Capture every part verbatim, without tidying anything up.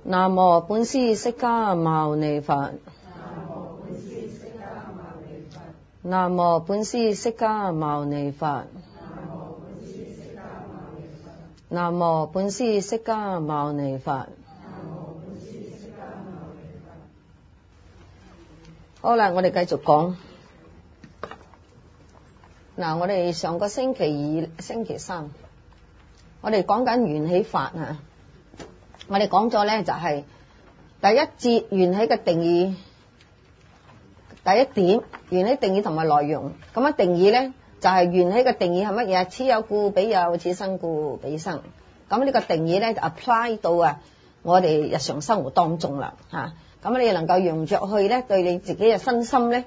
南無本師釋迦牟尼佛。南無本師釋迦牟尼佛。南無本師釋迦牟尼佛。好啦，我哋繼續講。嗱，我哋上個星期二、星期三，我哋講緊緣起法啊。我哋講咗咧，就係第一節緣起嘅定義，第一點緣起定義同埋內容。咁樣定義咧，就係緣起嘅定義係乜嘢？此有故彼有，此生故彼生。咁呢個定義咧就 apply 到啊我哋日常生活當中啦吓。咁你能夠用着去咧，對你自己嘅身心咧，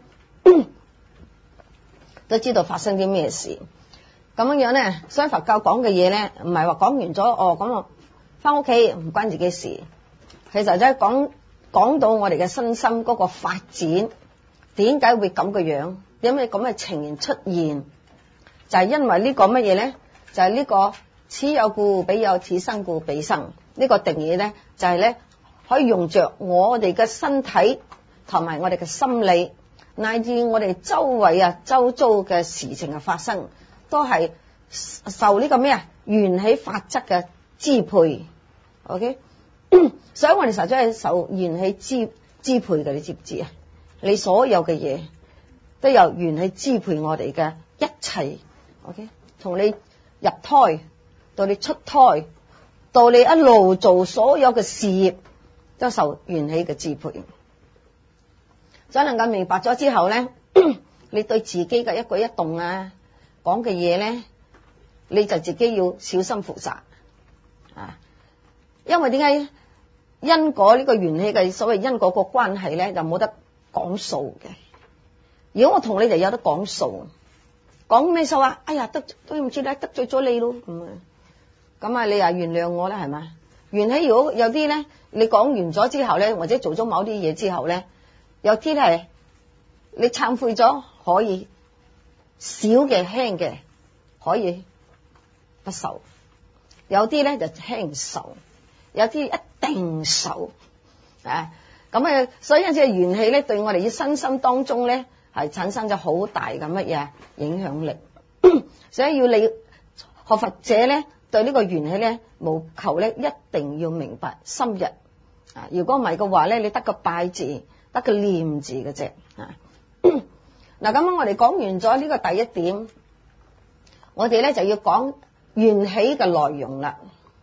都知道發生啲咩事。咁樣樣咧，所以佛教講嘅嘢咧，唔係話講完咗哦，咁我翻屋企唔關自己事。其實真係講講到我哋嘅身心嗰個發展，點解會咁嘅樣？點解咁嘅情形出現？就係因為呢個乜嘢咧？就係呢個此有故彼有，此生故彼生。呢個定義咧，就係咧可以用着我哋嘅身體同埋我哋嘅心理，乃至我哋周圍啊周遭嘅事情嘅發生，都係受呢個咩啊緣起法則嘅支配。OK， 所以我哋實在係受緣起支支配嘅，你知唔知啊？你所有嘅嘢都由緣起支配我哋嘅一切。OK， 從你入胎到你出胎，到你一路做所有嘅事業，都受緣起嘅支配。所以能夠明白咗之後咧，你對自己嘅一舉一動啊，講嘅嘢咧，你就自己要小心負責啊！因為點解因果呢個緣起嘅所謂因果個關係咧，就冇得講數嘅。如果我同你哋有得講數，講咩數啊？哎呀，得對唔住咧，得罪咗你咯，咁啊，咁啊，你又原諒我啦，係嘛？緣起如果有啲咧，你講完咗之後咧，或者做咗某啲嘢之後咧，有啲係你懺悔咗，可以少嘅輕嘅可以不受，有啲咧就輕受，有啲一定受啊。咁啊，所以因此緣起咧，對我哋嘅身心當中咧，係產生咗好大嘅乜嘢影響力。所以要你學佛者咧，對呢個緣起咧，務求咧一定要明白深入啊。如果唔係嘅話咧，你得個拜字，得個念字嘅啫啊。嗱，咁樣我哋講完咗呢個第一點，我哋咧就要講緣起嘅內容啦。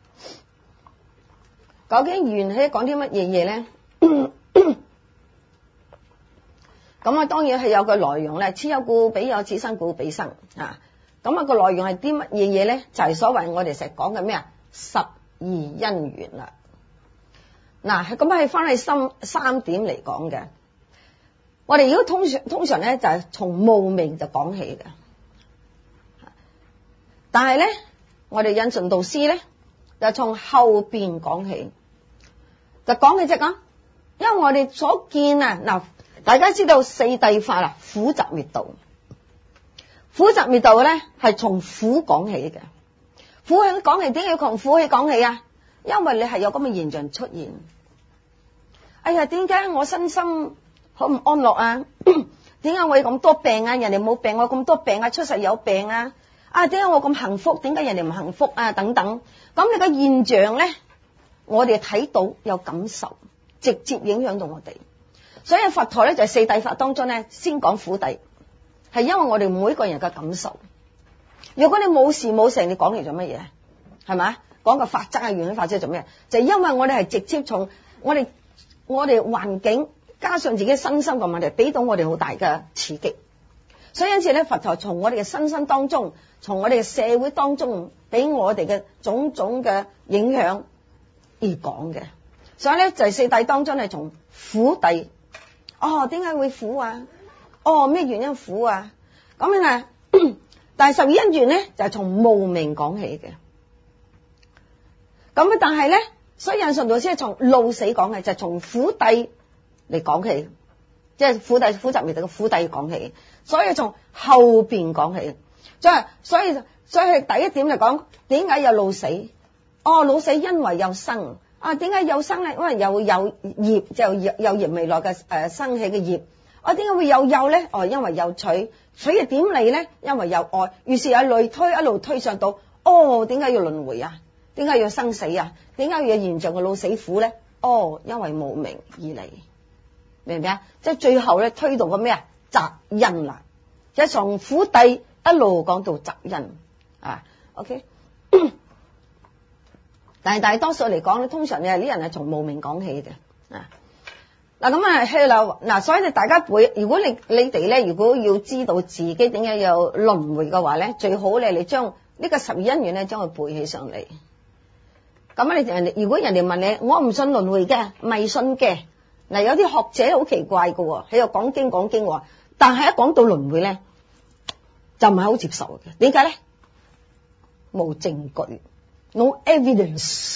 究竟緣起講啲乜嘢嘢咧？咁啊，當然係有個內容咧，此有故彼有，此生故彼生啊。咁啊，個內容係啲乜嘢嘢咧？就係、是、所謂我哋成日講嘅咩啊？十二因緣啦。嗱，咁係翻去三三點嚟講嘅。我哋如果通常通常咧就係從無明就講起嘅，但係咧我哋印順導師咧就從後邊講起，就講嘅啫講，因為我哋所見啊，嗱，大家知道四諦法啦，苦集滅道，苦集滅道咧係從苦講起嘅，苦起講起，點解要從苦起講起啊？因為你係有咁嘅現象出現。哎呀，點解我身心好唔安樂啊？點解我有咁多病啊？人哋冇病，我咁多病啊？出世有病啊？啊，點解我咁幸福？點解人哋唔幸福啊？等等，咁你個現象咧，我哋睇到有感受，直接影響到我哋。所以佛陀咧就係四諦法當中咧，先講苦諦，係因為我哋每個人嘅感受。如果你冇事冇成，你講嚟做乜嘢？係咪？講個法則啊，緣起法則做咩？就係因為我哋係直接從我哋我哋環境。加上自己身心嘅問題，俾到我哋好大嘅刺激，所以因此咧，佛陀從我哋嘅身心當中，從我哋嘅社會當中，俾我哋嘅種種嘅影響而講嘅。所以咧，就係四諦當中係從苦諦，哦，點解會苦啊？哦，咩原因苦啊？咁樣啊，但係十二因緣咧就係從無明講起嘅。咁啊，但係咧，所以印順導師係從老死講嘅，就係從苦諦嚟講起，即係苦諦苦集滅道嘅苦諦講起，所以從後邊講起，即係所以所以第一點嚟講，點解有老死？哦，老死因為有生啊，點解有生咧？因為有有業，就有有業未來嘅誒生起嘅業。啊，點解會有有咧？哦，因為有取，取係點嚟咧？因為有愛，於是有類推一路推上到，哦，點解要輪迴啊？點解要生死啊？點解要有現象嘅老死苦咧？哦，因為無明而嚟，明唔明啊？即係最後咧推到個咩啊？擇因啦，即係從苦諦一路講到擇因啊。OK。但係大多數嚟講咧，通常你係啲人係從無明講起嘅啊。嗱咁啊，係啦，嗱，所以你大家背，如果你你哋咧，如果要知道自己點解有輪迴嘅話咧，最好咧你將呢個十二因緣咧將佢背起上嚟。咁啊，你人哋如果人哋問你，我唔信輪迴嘅，迷信嘅。嗱，有啲學者好奇怪嘅喎，喺度講經講經喎，但係一講到輪迴咧，就唔係好接受嘅。點解咧？冇證據。No evidence,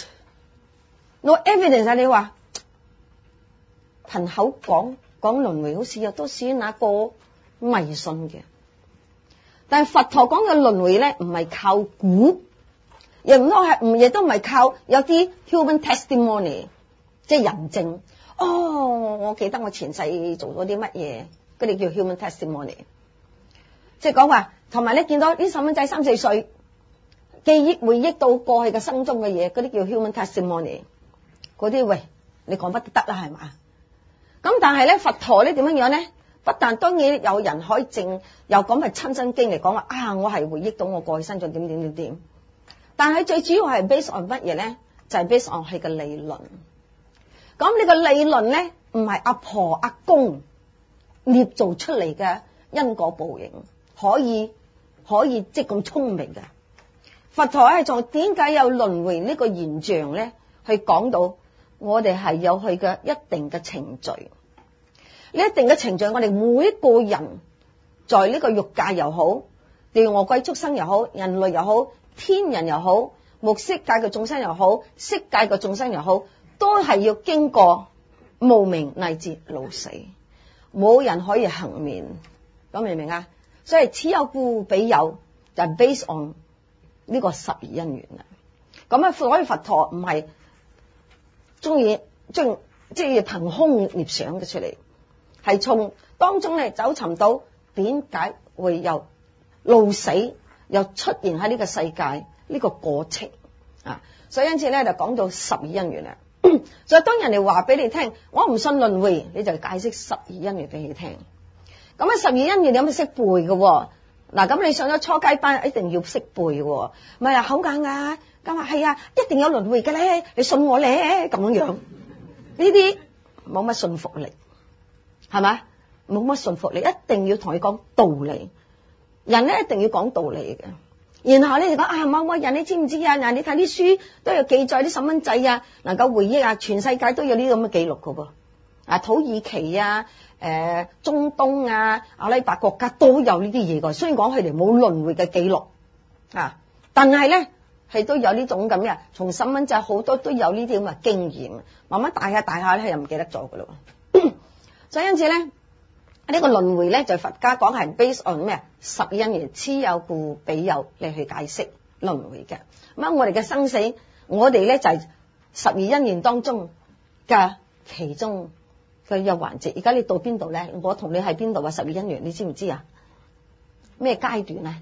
no evidence 啊！你話憑口講講輪迴，好似又都算那個迷信嘅。但係佛陀講嘅輪迴咧，唔係靠估，亦唔都係唔亦都唔係靠有啲 human testimony， 即係人證。哦，我記得我前世做咗啲乜嘢，嗰啲叫 human testimony。即係講話，同埋你見到啲細蚊仔三四歲。記憶回憶到過去嘅生中嘅嘢，嗰啲叫 human testimony， 嗰啲喂，你講不得啦，係嘛？咁但係咧，佛陀咧點樣樣咧？不但當然有人可以證，又講係親身經歷講話啊，我係回憶到我過去生中點點點點。但係最主要係 based on 乜嘢咧？就係、是、based on 係個理論。咁你個理論咧，唔係阿婆阿公捏造出嚟嘅因果報應，可以可以即咁聰明嘅。佛陀係從點解有輪迴呢個現象咧，去講到我哋係有佢嘅一定嘅程序。呢一定嘅程序，我哋每一個人在呢個欲界又好，地獄餓鬼畜生又好，人類又好，天人又好，無色界嘅眾生又好，色界嘅眾生又好，都係要經過無明乃至老死，冇人可以幸免。咁明唔明啊？所以此有故彼有，就係 based on呢個十二因緣啦，咁啊，所以佛陀唔係中意將即係憑空捏想嘅出嚟，係從當中咧走尋到點解會有老死又出現喺呢個世界呢個過程啊，所以因此咧就講到十二因緣啦。所以當人哋話俾你聽，我唔信輪迴，你就解釋十二因緣俾佢聽。咁啊，十二因緣你有冇識背嘅？嗱，咁你上咗初階班一定要識背喎，咪啊好硬啊，咁啊係啊，一定有輪迴嘅咧，你信我咧咁樣，呢啲冇乜信服力，係咪？冇乜信服力，一定要同佢講道理，人咧一定要講道理嘅。然後咧就講啊某某人你知唔知啊？嗱，你睇啲書都有記載啲細蚊仔啊，能夠回憶啊，全世界都有呢啲咁嘅記錄㗎噃。啊，土耳其啊，誒、呃，中東啊，阿拉伯國家都有呢啲嘢㗎。雖然講佢哋冇輪迴嘅記錄啊，但係咧係都有呢種咁嘅，從細蚊仔好多都有呢啲咁嘅經驗，慢慢大下大下咧又唔記得咗㗎咯。所以因此咧，呢、這個輪迴咧就是、佛家講係 based on 咩啊？十二因緣，此有故彼有嚟去解釋輪迴嘅。咁啊，我哋嘅生死，我哋咧就係、是、十二因緣當中嘅其中。佢有環節，而家你到邊度咧？我同你喺邊度啊？十二因緣，你知唔知啊？咩階段啊？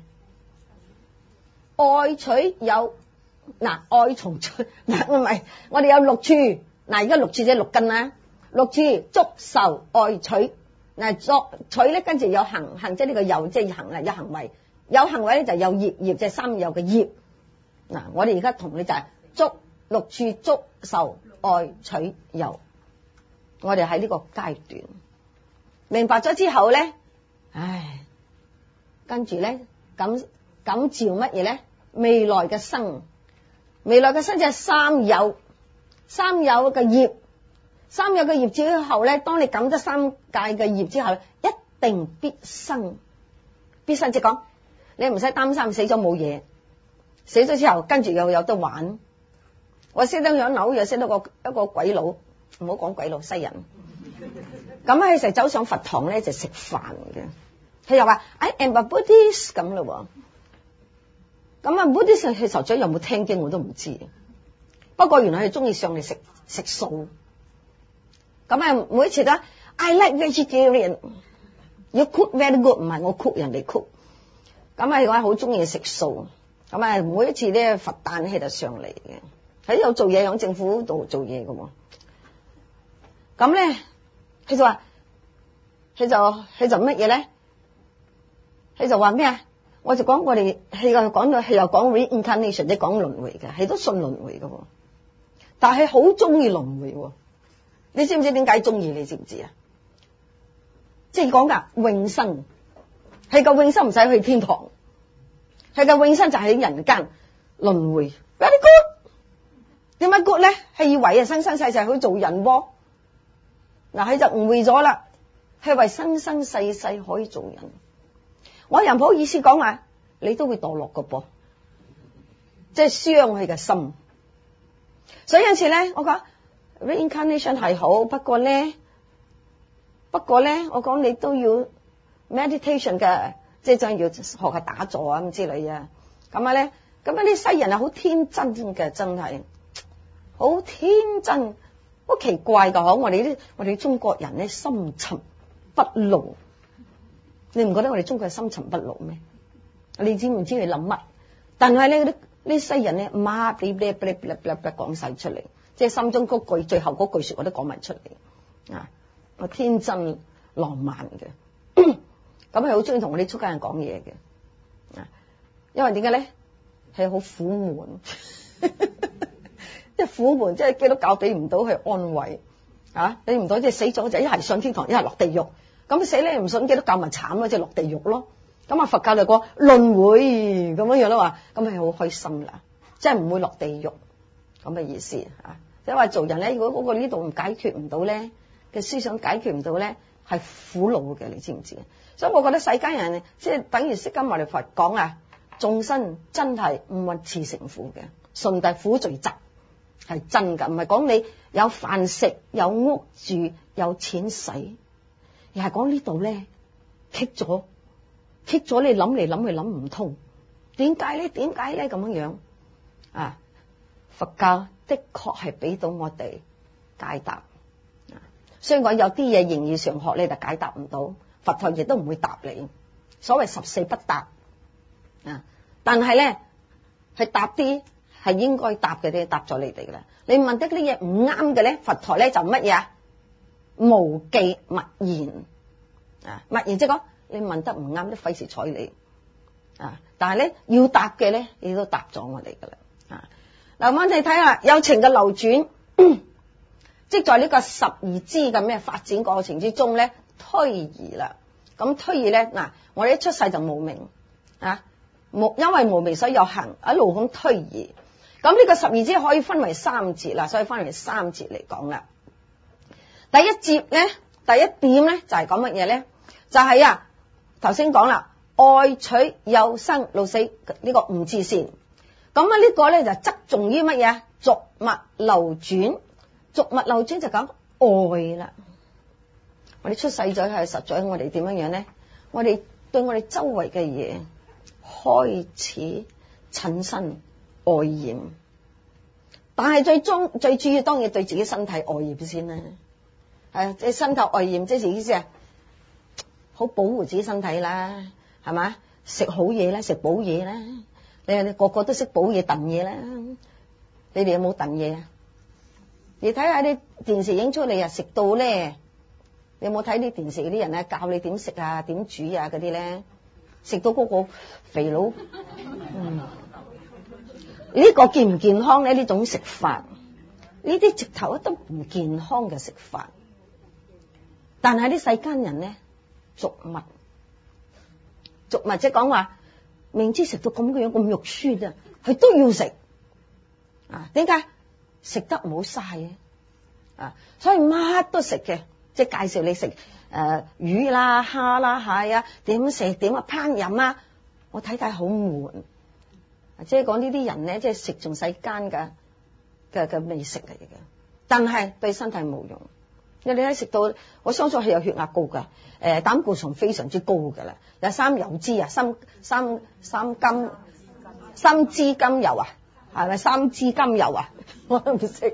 愛取有嗱，愛從取嗱，唔係我哋有六處嗱，而家六處即係六根啦，六處觸受愛取嗱，作取咧跟住有行行，即係呢個有即係行啦，有行為有行為咧就有業業即係三有嘅業嗱，我哋而家同你就係觸六處觸受愛取有。我哋喺呢個階段明白咗之後咧，唉，跟住咧感感召乜嘢咧？未來嘅生，未來嘅生就係三有，三有嘅業，三有嘅業之後咧，當你感咗三界嘅業之後，一定必生，必生即係講你唔使擔心死咗冇嘢，死咗之後跟住又有得玩。我識得養樓，又識得個一個鬼佬。唔好講鬼佬西人，咁佢成日走上佛堂咧就食飯嘅，佢又話 I am a Buddhist 咁咯，咁啊 Buddhist 佢頭先有冇聽經我都唔知，不過原來佢中意上嚟食食素。咁啊，每一次都 I like vegetarian， you cook very good， 唔係我 cook 人哋 cook。咁啊，我好中意食素。咁啊，每一次咧佛誕喺度上嚟嘅，喺度做嘢，喺政府度做嘢嘅喎。咁咧，佢就話，佢就佢就乜嘢咧？佢就話咩啊？我就講我哋，佢又講到，佢又講 reincarnation， 即係講輪迴嘅，係都信輪迴嘅喎。但係好中意輪迴喎。你知唔知點解中意？你知唔知啊？即係講噶永生，係個永生唔使去天堂，係個永生就喺人間輪迴。Very good， 點解 good 咧？係以為啊生生世世去做人喎。嗱，佢就誤會咗啦，係為生生世世可以做人。我又唔好意思講啊，你都會墮落嘅噃，即係傷佢嘅心。所以有陣時咧，我講 reincarnation 係好，不過咧，不過咧，我講你都要 meditation 嘅，即係真要學下打坐啊咁之類啊。咁啊咧，咁啊啲西人係好天真嘅，真係好天真，好奇怪噶嗬！我哋啲我哋中國人咧深沉不露。你唔覺得我哋中國係深沉不露咩？你知唔知佢諗乜？但係咧，嗰啲呢西人咧，媽嗶嗶嗶嗶嗶嗶講晒出嚟，即係心中嗰句最後嗰句說話都講埋出嚟啊！我天真浪漫嘅，咁係好中意同我哋出家人講嘢嘅啊！因為點解咧？係好苦悶，即係苦悶，即係基督教俾唔到佢安慰啊！俾唔到即係死咗就一係上天堂，一係落地獄。咁死咧唔信基督教咪慘咯，即係落地獄咯。咁啊佛教就講輪迴咁樣樣啦，話咁係好開心啦，即係唔會落地獄咁嘅意思啊。即係話做人咧，如果嗰個呢度唔解決唔到咧嘅思想解決唔到咧，係苦惱嘅，你知唔知？所以我覺得世間人即係等於釋迦牟尼佛講啊，眾生真係五蘊熾盛苦嘅，順帶苦聚集係真噶，唔係講你有飯食、有屋住、有錢使。又係講呢度咧，棘咗，棘咗你諗嚟諗去諗唔通，點解咧？點解咧？咁樣樣啊？佛教的確係俾到我哋解答，啊、雖然講有啲嘢形而上學你就解答唔到，佛陀亦都唔會答你。所謂十四不答啊，但係咧係答啲係應該答嘅啲，答咗你哋噶啦。你問得啲嘢唔啱嘅咧，佛陀咧就乜嘢啊？無記勿言啊，勿言即係講你問得唔啱，都費事睬你啊！但係咧要答嘅咧，你都答咗我哋噶啦啊！嗱，我哋睇下有情嘅流轉，即在呢個十二支嘅咩發展過程之中咧，推移啦。咁推移咧，嗱，我哋一出世就無明啊，無因為無明所以有行，一路咁推移。咁呢個十二支可以分為三節啦，所以分為三節嚟講啦。第一節咧，第一點咧就係講乜嘢咧？就係、是、啊，頭先講啦，愛取有生老死呢個五支線。咁啊呢個咧就側重於乜嘢？俗物流轉，俗物流轉就講愛啦。我哋出世咗係實在我哋點樣樣咧？我哋對我哋周圍嘅嘢開始產生愛染，但係最終最主要當然對自己身體愛染先啦。誒，即係身體愛染，即係意思啊，好保護自己身體啦，係嘛？食好嘢啦，食補嘢啦，你哋個個都識補嘢燉嘢啦。你哋有冇燉嘢啊？你睇下啲電視影出嚟啊，食到咧，你有冇睇啲電視嗰啲人咧教你點食啊、點煮啊嗰啲咧？食到嗰個肥佬，嗯，呢個健唔健康咧？呢種食法，呢啲直頭都唔健康嘅食法。但係啲世間人咧，俗物，俗物即係講話，明知食到咁嘅樣咁肉酸啊，佢都要食啊？點解？食得唔好嘥啊！所以乜都食嘅，即係介紹你食誒、呃、魚啦、蝦啦、蟹啊，點食點啊烹飪啊，我睇睇好悶。即係講呢啲人咧，即係食盡世間嘅嘅嘅美食嚟嘅，但係對身體冇用。你睇食到，我相信係有血壓高噶，誒、呃、膽固醇非常之高噶啦，有三油脂啊，三三三甘三脂甘油啊，係咪三脂甘油啊？我都唔識，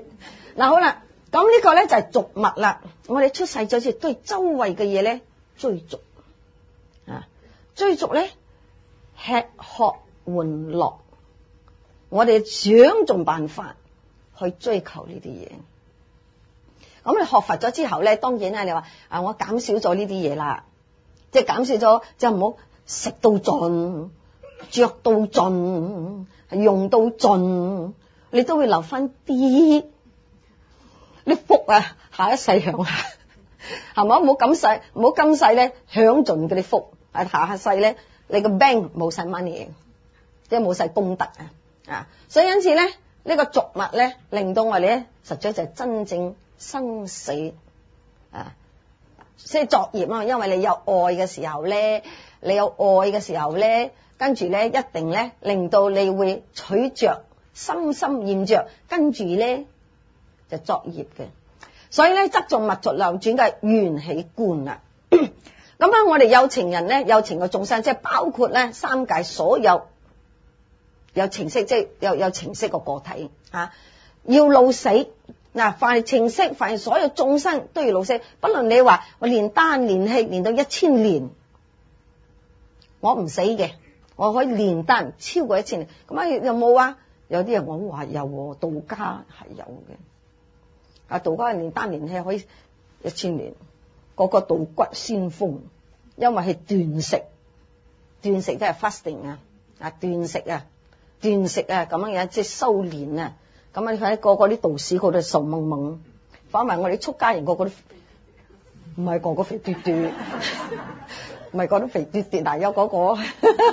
嗱好啦，咁呢個咧就係俗物啦。我哋出世咗時對周圍嘅嘢咧追逐啊，追逐咧吃喝玩樂，我哋想盡辦法去追求呢啲嘢。咁你學佛咗之後咧，當然啦，你話啊，我減少咗呢啲嘢啦，即係減少咗，就唔好食到盡，着到盡，用到盡，你都會留翻啲，你福啊，下一世享下，係嘛？唔好今世，唔好今世咧享盡嗰啲福，啊下世咧你個 bank 冇晒 money，即係冇晒功德啊啊！所以因此咧，呢個俗物咧，令到我哋咧，實際就係真正生死啊！即係作業啊，因為你有愛嘅時候咧，你有愛嘅時候咧，跟住咧一定咧令到你會取着，心心念着，跟住咧就作業嘅。所以咧，則眾物濁流轉嘅緣起觀啦。咁啊，我哋有情人咧，有情嘅眾生，即係包括咧三界所有有情識，即係有有情識嘅個體啊，要老死。嗱，凡情識，凡所有眾生都要老死，不論你話我練丹練氣練到一千年，我唔死嘅，我可以練丹超過一千年。咁啊有冇啊？有啲人我話有，道家係有嘅。啊，道家練丹練氣可以一千年，嗰個道骨先鋒，因為係斷食，斷食即係 fasting 啊，啊斷食啊，斷食啊，咁樣樣即係修練啊。咁啊！你睇個個啲道士，個個都瘦掹掹，反為我哋出家人個個都唔係個個肥嘟嘟，唔係個個肥嘟嘟，但有嗰個。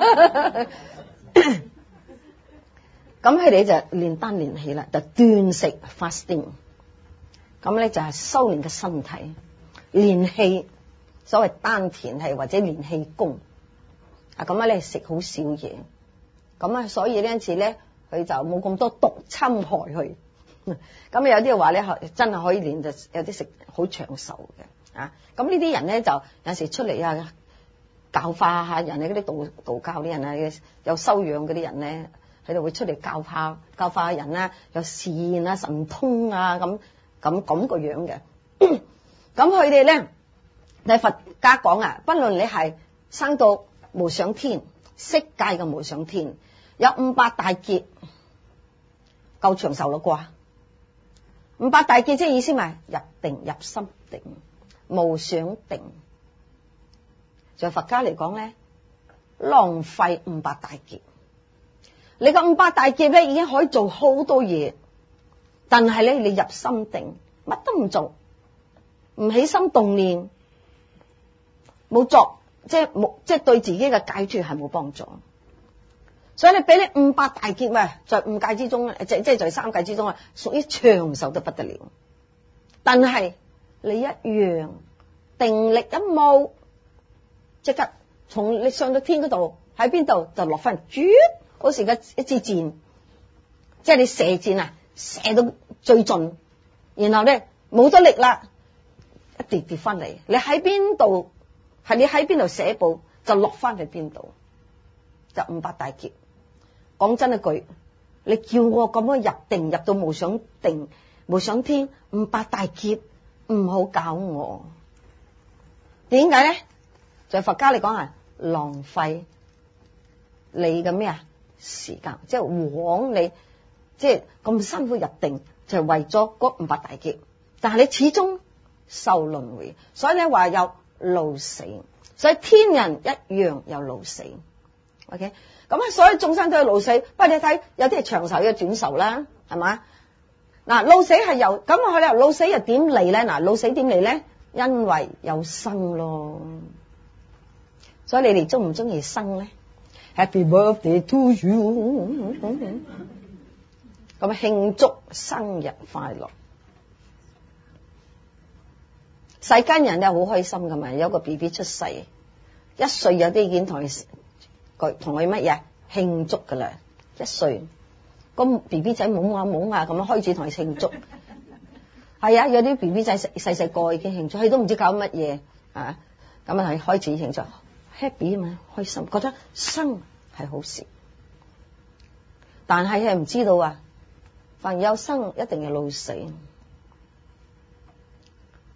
咁佢哋就練丹練氣啦，就斷食 fasting。咁咧就係修練嘅身體，練氣，所謂丹田氣或者練氣功。啊，咁啊咧食好少嘢，咁啊所以呢一次咧。佢就冇咁多毒侵害佢，咁有啲話咧，真係可以練，就有啲食好長壽嘅啊！咁呢啲人咧就有時出嚟啊，教化下人哋嗰啲道道教啲人啊，有修養嗰啲人咧，喺度會出嚟教化教化人啊，有善啊、神通啊咁咁咁個樣嘅。咁佢哋咧，喺佛家講啊，不論你係生到無上天，色界嘅無上天。有五百大劫，夠長壽啦啩？五百大劫即係意思咪入定入心定，無想定。在佛家嚟講咧，浪費五百大劫。你個五百大劫咧已經可以做好多嘢，但係咧你入心定，乜都唔做，唔起心動念，冇作，即係冇，即係對自己嘅解脫係冇幫助。所以你俾你五百大劫啊，在五界之中，即即係在三界之中啊，屬於長壽得不得了。但係你一樣定力一冇，即刻從你上到天嗰度，喺邊度就落翻，絕好似嘅一支箭，即係你射箭啊，射到最盡，然後咧冇咗力啦，一跌跌翻嚟，你喺邊度係你喺邊度寫步就落翻去邊度，就五百大劫。講真一句，你叫我咁樣入定入到無想定無想天五百大劫，唔好搞我。點解咧？在佛家嚟講係浪費你嘅咩啊時間，即係枉你即係咁辛苦入定，就係為咗嗰五百大劫。但係你始終受輪迴，所以咧話有老死，所以天人一樣有老死。OK。咁啊，所有眾生都有老死，不過你睇有啲係長壽，有短壽啦，係嘛？嗱，老死係由咁佢咧，老死又點嚟咧？嗱，老死點嚟咧？因為有生咯，所以你哋中唔中意生咧 ？Happy birthday to you， 咁慶祝生日快樂。世間人咧好開心噶嘛，有個 B B 出世，一歲有啲已經同佢。佢同佢乜嘢慶祝噶啦？一歲，咁 B B 仔懵下懵下咁樣開始同佢慶祝。係啊，有啲 B B 仔細細細個已經慶祝，佢都唔知搞乜嘢啊！咁啊，係開始慶祝 ，happy 啊嘛，開心，覺得生係好事。但係係唔知道啊，凡有生一定有老死。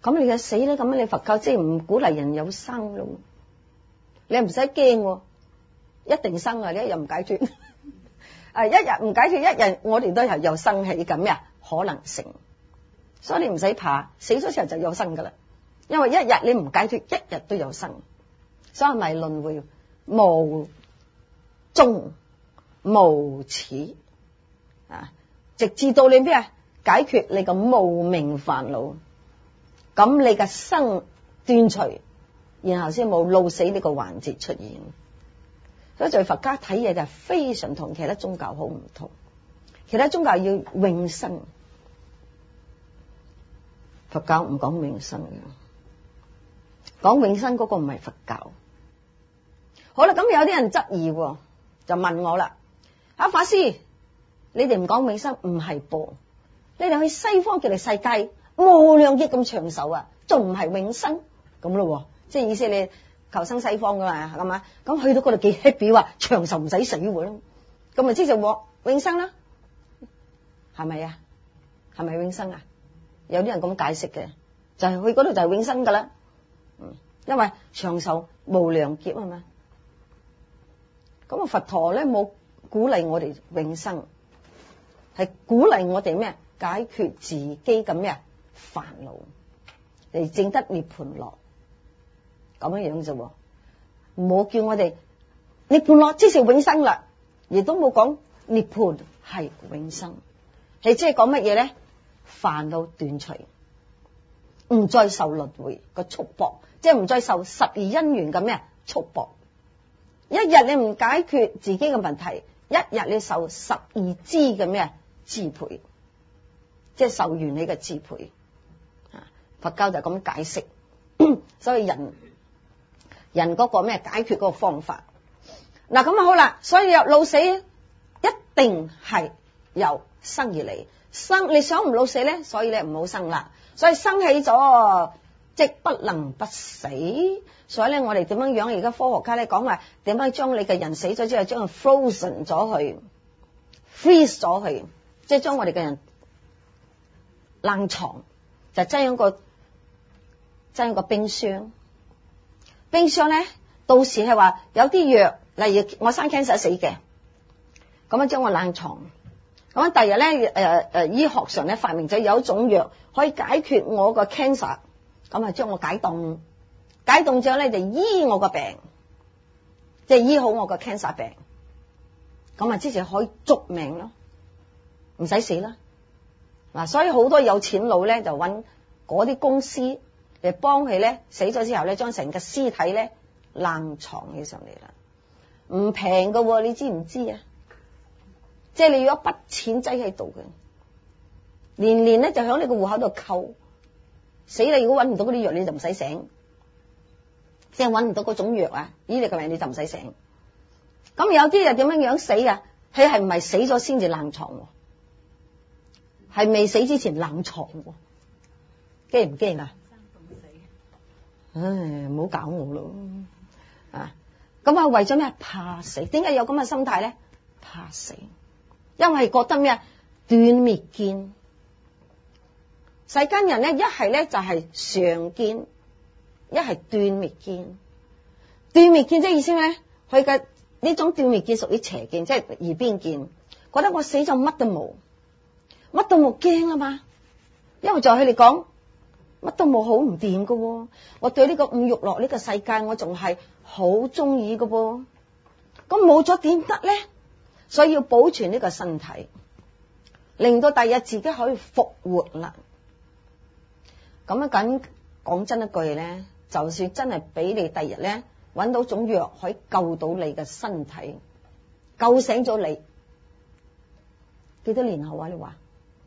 咁你嘅死咧，咁你佛教即係唔鼓勵人有生咯。你唔使驚，一定生啊！你一日唔解決，啊一日唔解決，一日我哋都係有生起咁咩可能性。所以你唔使怕，死咗之後就有生噶啦。因為一日你唔解決，一日都有生。所以咪輪迴無終無始啊，直至到你咩啊解決你個無明煩惱，咁你嘅生斷除，然後先冇老死呢個環節出現。所以在佛家睇嘢就係非常同其他宗教好唔同。其他宗教要永生，佛教唔講永生嘅，講永生嗰個唔係佛教。好啦，咁有啲人質疑，就問我啦，啊法師，你哋唔講永生，唔係噃？你哋去西方極樂世界無量億咁長壽啊，仲唔係永生咁咯？即係意思你求生西方噶嘛，係嘛？咁去到嗰度幾 happy 話長壽唔使死喎，咁咪即係就永生啦？係咪啊？係咪永生啊？有啲人咁解釋嘅，就係、是、去嗰度就係永生噶啦，嗯，因為長壽無量劫啊嘛。咁啊，佛陀咧冇鼓勵我哋永生，係鼓勵我哋咩？解決自己咁咩煩惱，嚟證得涅槃樂，咁樣樣啫。冇叫我哋涅槃樂即是永生啦，亦都冇講涅槃係永生，係即係講乜嘢咧？煩惱斷除，唔再受輪迴個束縛，即係唔再受十二因緣咁咩束縛。一日你唔解決自己嘅問題，一日你受十二支嘅咩支配，即係受完你嘅支配。佛教就咁解釋，所以人人嗰個咩解決嗰個方法。嗱咁啊好啦，所以老死一定係由生而嚟，生你想唔老死咧，所以你唔好生啦。所以生起咗即不能不死。所以咧，我哋點樣樣？而家科學家咧講話點樣將你嘅人死咗之後，將佢 frozen 咗去 freeze 咗去，即係將我哋嘅人冷藏，就擠喺個擠喺個冰箱。冰箱咧，到時係話有啲藥，例如我生 cancer 死嘅，咁樣將我冷藏。咁樣第日咧，誒、呃、誒，醫學上咧發明咗有一種藥可以解決我個 cancer，咁啊將我解凍。解凍咗咧就醫我個病，即係醫好我個 cancer 病，咁啊之前可以續命咯，唔使死啦。嗱，所以好多有錢佬咧就揾嗰啲公司嚟幫佢咧，死咗之後咧將成個屍體咧冷藏起上嚟啦，唔平噶，你知唔知啊？即係你要一筆錢擠喺度嘅，年年咧就響你個戶口度扣，死你如果揾唔到嗰啲藥你就唔使醒。即係揾唔到嗰種藥啊，醫你個病你就唔使醒。咁有啲又點樣樣死啊？佢係唔係死咗先至冷藏？係未死之前冷藏？驚唔驚啊？唉，唔好搞我咯！啊，咁啊為咗咩？怕死。點解有咁嘅心態咧？怕死，因為覺得咩啊？斷滅見。世間人咧一係咧就係常見。一係斷滅見，斷滅見即係意思咩？佢嘅呢種斷滅見屬於邪見，即係二邊見，覺得我死咗乜都冇，乜都冇驚啊嘛。因為在佢哋講，乜都冇好唔掂噶，我對呢個五欲樂呢個世界我仲係好中意噶噃，咁冇咗點得咧？所以要保存呢個身體，令到第日自己可以復活啦。咁樣緊講真一句咧。就算真係俾你第日咧揾到種藥可以救到你嘅身體，救醒咗你，幾多年後啊？你話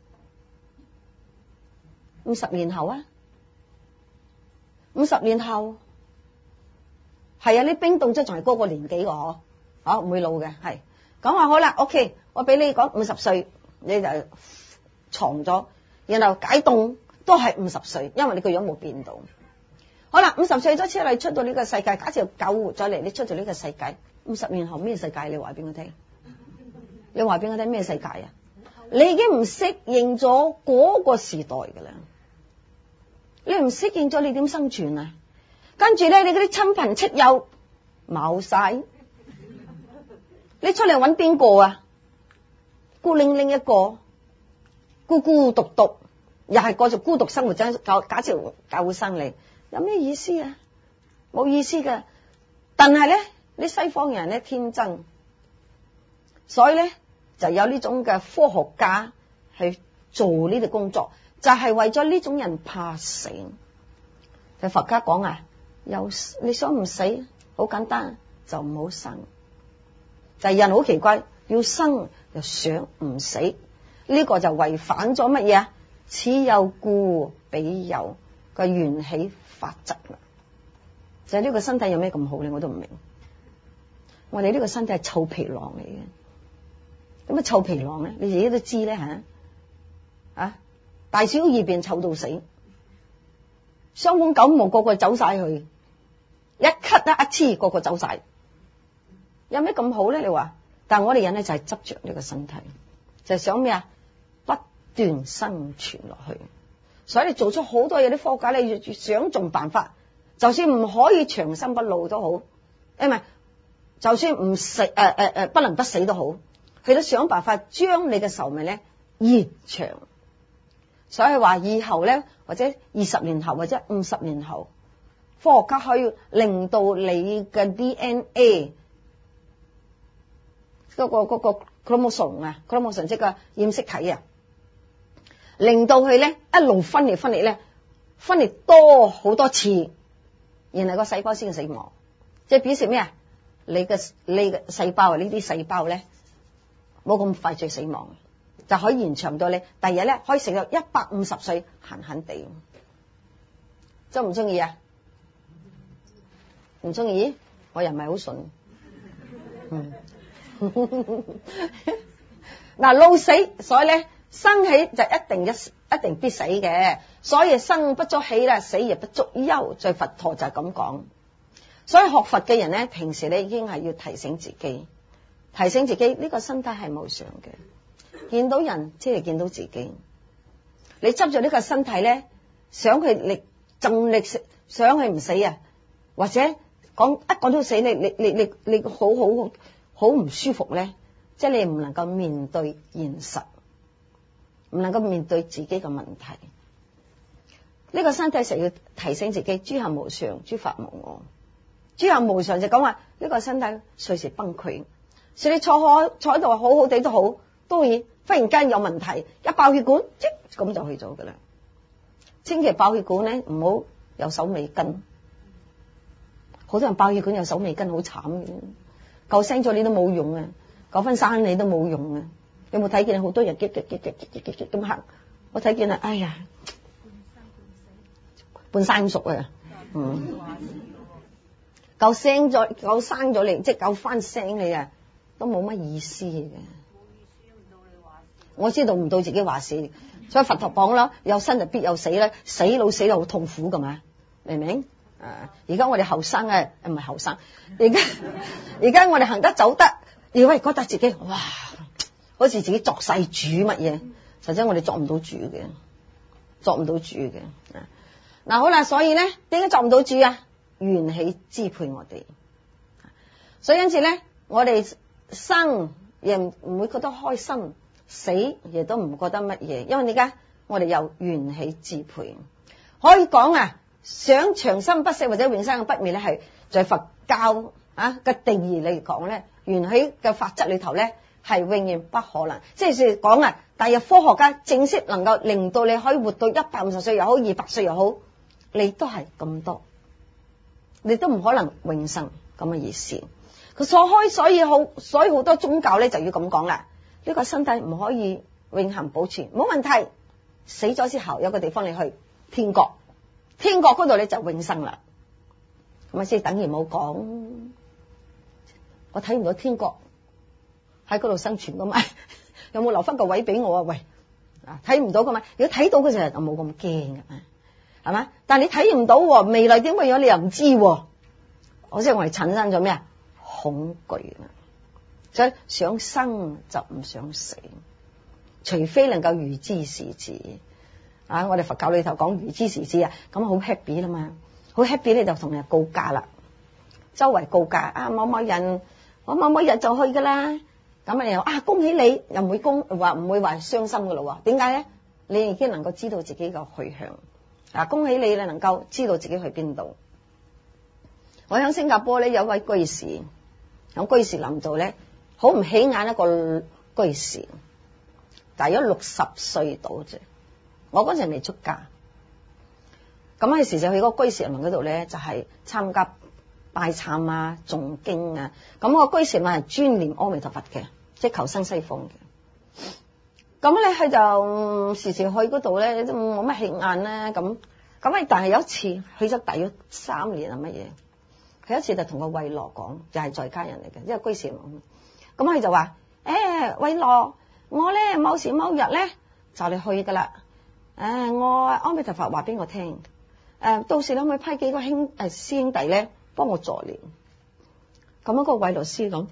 五十年後啊？五十年後係啊？你冰凍即係仲係高過年紀嘅嗬？好唔會老嘅係。咁話好啦 ，OK， 我俾你講五十歲你就藏咗，然後解凍都係五十歲，因為你個樣冇變到。好啦，五十歲咗之後，你出到呢個世界，假設救活咗嚟，你出到呢個世界，五十年後咩世界？你話俾我聽，你話俾我聽咩世界啊？你已經唔適應咗嗰個時代噶啦， 你唔適應咗，你點生存啊？跟住咧，你嗰啲親朋戚友冇晒，你出嚟搵邊個啊？孤零零一個，孤孤獨獨，又係過住孤獨生活，假假設教會生你，有咩意思啊？冇意思噶。但係咧，啲西方人咧天真，所以咧就有呢種嘅科學家去做呢啲工作，就係為咗呢種人怕死。就佛家講啊，有你想唔死，好簡單，就唔好生。就係人好奇怪，要生又想唔死，呢個就違反咗乜嘢啊？此有故彼有個緣起法則啦。就係呢個身體有咩咁好咧？我都唔明。我哋呢個身體係臭皮囊嚟嘅，咁啊臭皮囊咧，你自己都知咧吓，啊大小二便臭到死，傷風感冒個個走晒去，一咳得一黐個個走晒，有咩咁好咧？你話，但係我哋人咧就係執着呢個身體，就係想咩啊？不斷生存落去，所以你做出好多嘢，啲科學家咧要想盡辦法，就算唔可以長生不老都好，因為就算唔死誒誒誒不能不死都好，佢都想辦法將你嘅壽命咧延長。所以話以後咧，或者二十年後或者五十年後，科學家可以令到你嘅 D N A 嗰個嗰個 chromosome 啊 chromosome 即係個染色體啊，令到佢咧一路分裂分裂咧，分裂多好多次，然後個細胞先死亡，即係表示咩啊？你嘅你嘅細胞啊，呢啲細胞咧冇咁快脆死亡，就可以延長到你第日咧可以成到一百五十歲，閒閒地。中唔中意啊？唔中意？我又唔係好信。嗯，嗱老死，所以咧生起就一定一一定必死嘅，所以生不足喜啦，死亦不足憂。在佛陀就係咁講。所以學佛嘅人咧，平時咧已經係要提醒自己，提醒自己呢個身體係無常嘅。見到人即係見到自己，你執住呢個身體咧，想佢力盡力想佢唔死啊，或者講一講到死，你你你你你好好好唔舒服咧，即係你唔能夠面對現實，唔能夠面對自己嘅問題。呢個身體成日要提醒自己，諸行無常，諸法無我。諸行無常就講話呢個身體隨時崩潰，所以你坐開坐喺度好好地都好，都會忽然間有問題，一爆血管，即咁就去咗噶啦。千祈爆血管咧，唔好有手尾跟。好多人爆血管有手尾跟，好慘嘅，救生咗你都冇用啊，救翻生你都冇用啊。有冇睇見好多人激激激激激激激咁行？我睇見啊，哎呀，半生熟啊，嗯。救生咗，救生咗你，即係救翻聲你啊，都冇乜意思嘅。冇意思，唔到你話事。我知道唔到自己話事，所以佛陀講啦，有生就必有死咧，死老死又好痛苦噶嘛，明唔明？啊，而家我哋後生啊，唔係後生，而家而家我哋行得走得，以為覺得自己哇，好似自己作晒主乜嘢，實際我哋作唔到主嘅，作唔到主嘅。嗱好啦，所以咧，點解作唔到主啊？緣起支配我哋，所以因此咧，我哋生亦唔會覺得開心，死亦都唔覺得乜嘢，因為點解？我哋有緣起支配，可以講啊，想長生不死或者永生不滅咧，係在佛教啊嘅定義嚟講咧，緣起嘅法則裏頭咧係永遠不可能，即係講啊，但係科學家正式能夠令到你可以活到一百五十歲又好，二百歲又好，你都係咁多。你都唔可能永生咁嘅意思，佢所開，所以好，所以好多宗教咧就要咁講啦。呢個身體唔可以永恆保存，冇問題。死咗之後有個地方你去天國，天國嗰度你就永生啦。咁啊，即係等於冇講，我睇唔到天國喺嗰度生存噶嘛？有冇留翻個位俾我啊？喂，啊睇唔到噶嘛？如果睇到嘅時候就冇咁驚噶嘛。係嘛？但係你睇唔到未來點嘅樣，你又唔知。我即係我哋產生咗咩啊？恐懼啊！所以想生就唔想死，除非能夠預知時至。 啊，我哋佛教裏頭講如知時知啊，咁好 happy 啦嘛，好 happy 咧就同人告假啦，周圍告假啊，某某人我某某日就去噶啦，咁你又啊恭喜你，又唔會恭話唔會話傷心噶咯喎？點解咧？你已經能夠知道自己嘅去向啊，恭喜你，你能夠知道自己去邊度。我喺新加坡咧有位居士，喺居士林度咧好唔起眼一個居士，大約六十歲到啫。我嗰陣未出家，咁喺時就去嗰個居士林嗰度咧，就係、是、參加拜懺啊、誦經啊。咁、那個居士林係專念阿彌陀佛嘅，即係求生西方嘅。咁咧佢就時時去嗰度咧，都冇乜起眼啦。咁咁啊，但係有一次去咗大約三年啊乜嘢，佢有一次就同個慧羅講，就係、是、在家人嚟嘅，因為居士林。咁佢就話：誒、欸，慧羅，我咧某時某日咧就嚟去噶啦。誒、呃，我阿彌陀佛話俾我聽，誒、呃，到時你可唔可以派幾個兄誒、呃、師兄弟咧幫我助念？咁樣個慧律師咁，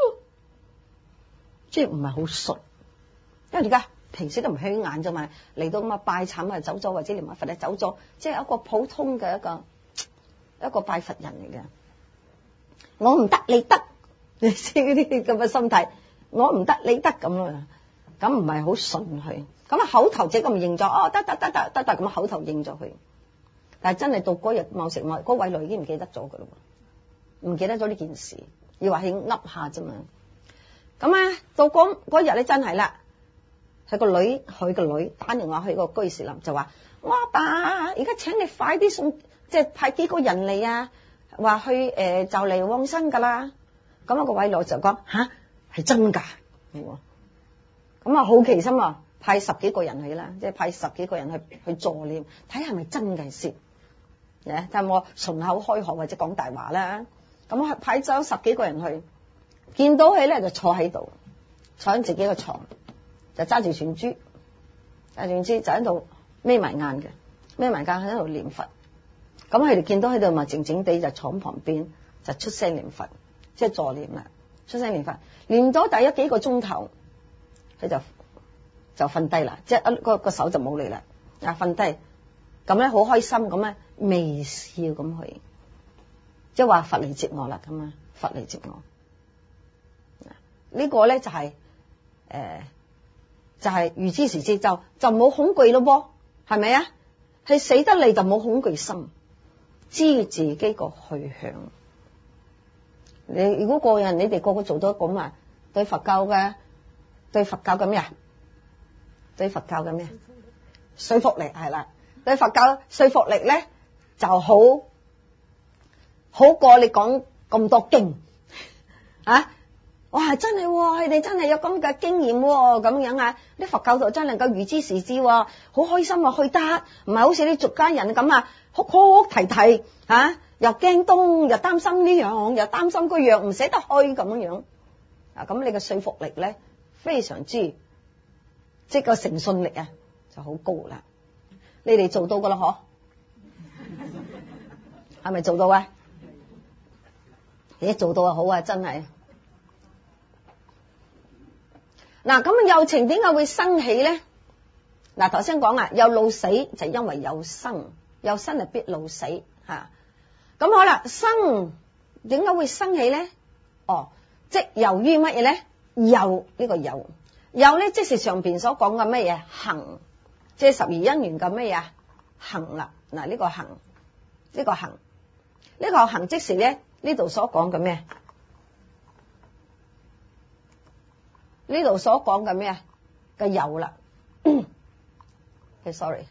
即係唔係好熟，因為而家平時都唔起眼啫嘛，嚟到咁啊拜懺啊走咗，或者連埋佛咧走咗，即係一個普通嘅一個一個拜佛人嚟嘅。我唔得你得，你知嗰啲咁嘅心態，我唔得你得咁啊，咁唔係好順佢。咁啊口頭即咁認咗，哦得得得得得得咁口頭認咗佢，但係真係到嗰日某時某嗰位女已經唔記得咗噶啦，唔記得咗呢件事，要話佢噏下啫嘛。咁啊到嗰嗰日咧真係啦，係個女佢個女打電話去個居士林就話：我阿爸而家請你快啲送，即係派幾個人嚟啊，話去誒、呃、就嚟往生噶啦。咁啊個位女就講：吓係真噶？咁啊好奇心啊！派十幾個人去啦，即係派十幾個人去去助念，睇係咪真嘅先。誒，但係我順口開河或者講大話啦。咁派咗十幾個人去，見到佢咧就坐喺度，坐喺自己個床，就揸住串珠，揸住串珠就喺度眯埋眼嘅，眯埋眼喺度念佛。咁佢哋見到喺度咪靜靜地就坐喺旁邊，就出聲念佛，即係助念啦，出聲念佛，念咗大約幾個鐘頭，佢就。就瞓低啦，即係個個手就冇嚟啦，啊瞓低，咁咧好開心咁啊微笑咁去，即係話佛嚟接我啦咁啊，佛嚟接我，這個、呢個咧就係、是、誒、呃、就係、是、預知時知就就冇恐懼咯噃，係咪啊？係死得嚟就冇恐懼心，知自己個去向。你如果個人你哋個個做到咁啊，對佛教嘅對佛教嘅咩啊？對佛教嘅咩說服力係啦，對佛教說服力咧就好好過你講咁多經啊！哇，真係佢哋真係有咁嘅經驗咁樣啊！啲佛教徒真係能夠預知時知，好開心啊！去得唔係好似啲俗家人咁啊，哭哭啼啼啊，又驚東又擔心呢樣，又擔心嗰樣，唔捨得去咁樣樣啊！咁你嘅說服力咧非常之。即個誠信力啊，就好高啦！你哋做到噶啦，嗬？係咪做到啊？你做到啊，好啊，真係。嗱，咁有情點解會生起咧？嗱，頭先講啊，有老死就因為有生，有生就必老死吓。咁好啦，生點解會生起咧？哦，即由於乜嘢咧？有呢個有。有咧，即係上邊所講嘅乜嘢行，即係十二因緣嘅乜嘢行啦。嗱，呢個行，呢個行，呢個行，即是咧呢度所講嘅咩？呢度所講嘅咩嘅有啦。sorry，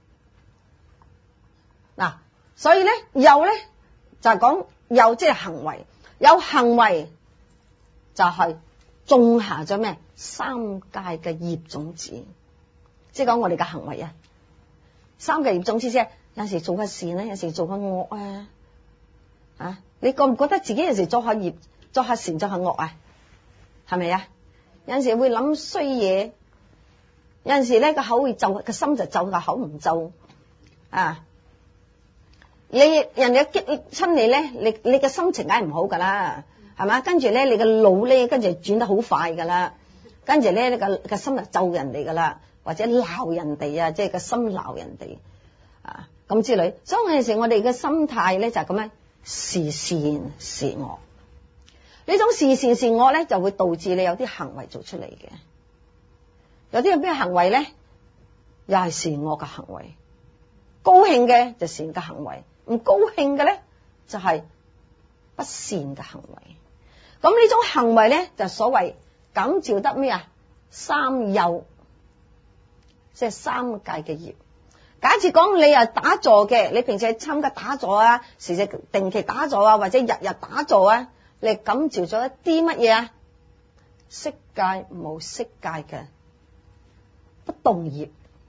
嗱，所以咧有咧就係講有，即係行為，有行為就係種下咗咩？三界嘅業種子，即係講我哋嘅行為啊。三界業種子即係有時做下善咧，有時做下惡啊。啊，你覺唔覺得自己有時做下業、做下善、做下惡啊？係咪啊？有陣時會諗衰嘢，有陣時咧個口會咒，個心就咒，個口唔咒啊。你人哋激親你咧，你你嘅心情梗係唔好噶啦，係嘛？跟住咧，你嘅腦咧，跟住轉得好快噶啦。跟住咧，你個個心就咒人哋噶啦， 或者鬧人哋啊，即係個心鬧人哋啊咁之類。所以有陣時我哋嘅心態咧就係咁樣，是善是惡。呢種是善是惡咧，就會導致你有啲行為做出嚟嘅。有啲有咩行為咧，又係善惡嘅行為。高興嘅就善嘅行為，唔高興嘅咧就係不善嘅行為。咁呢種行為咧就所謂感召得咩啊？三有，即係三界嘅業。假設講你又打坐嘅，你平時係參加打坐啊，時時定期打坐啊，或者日日打坐啊，你感召咗一啲乜嘢啊？色界無色界嘅不動業，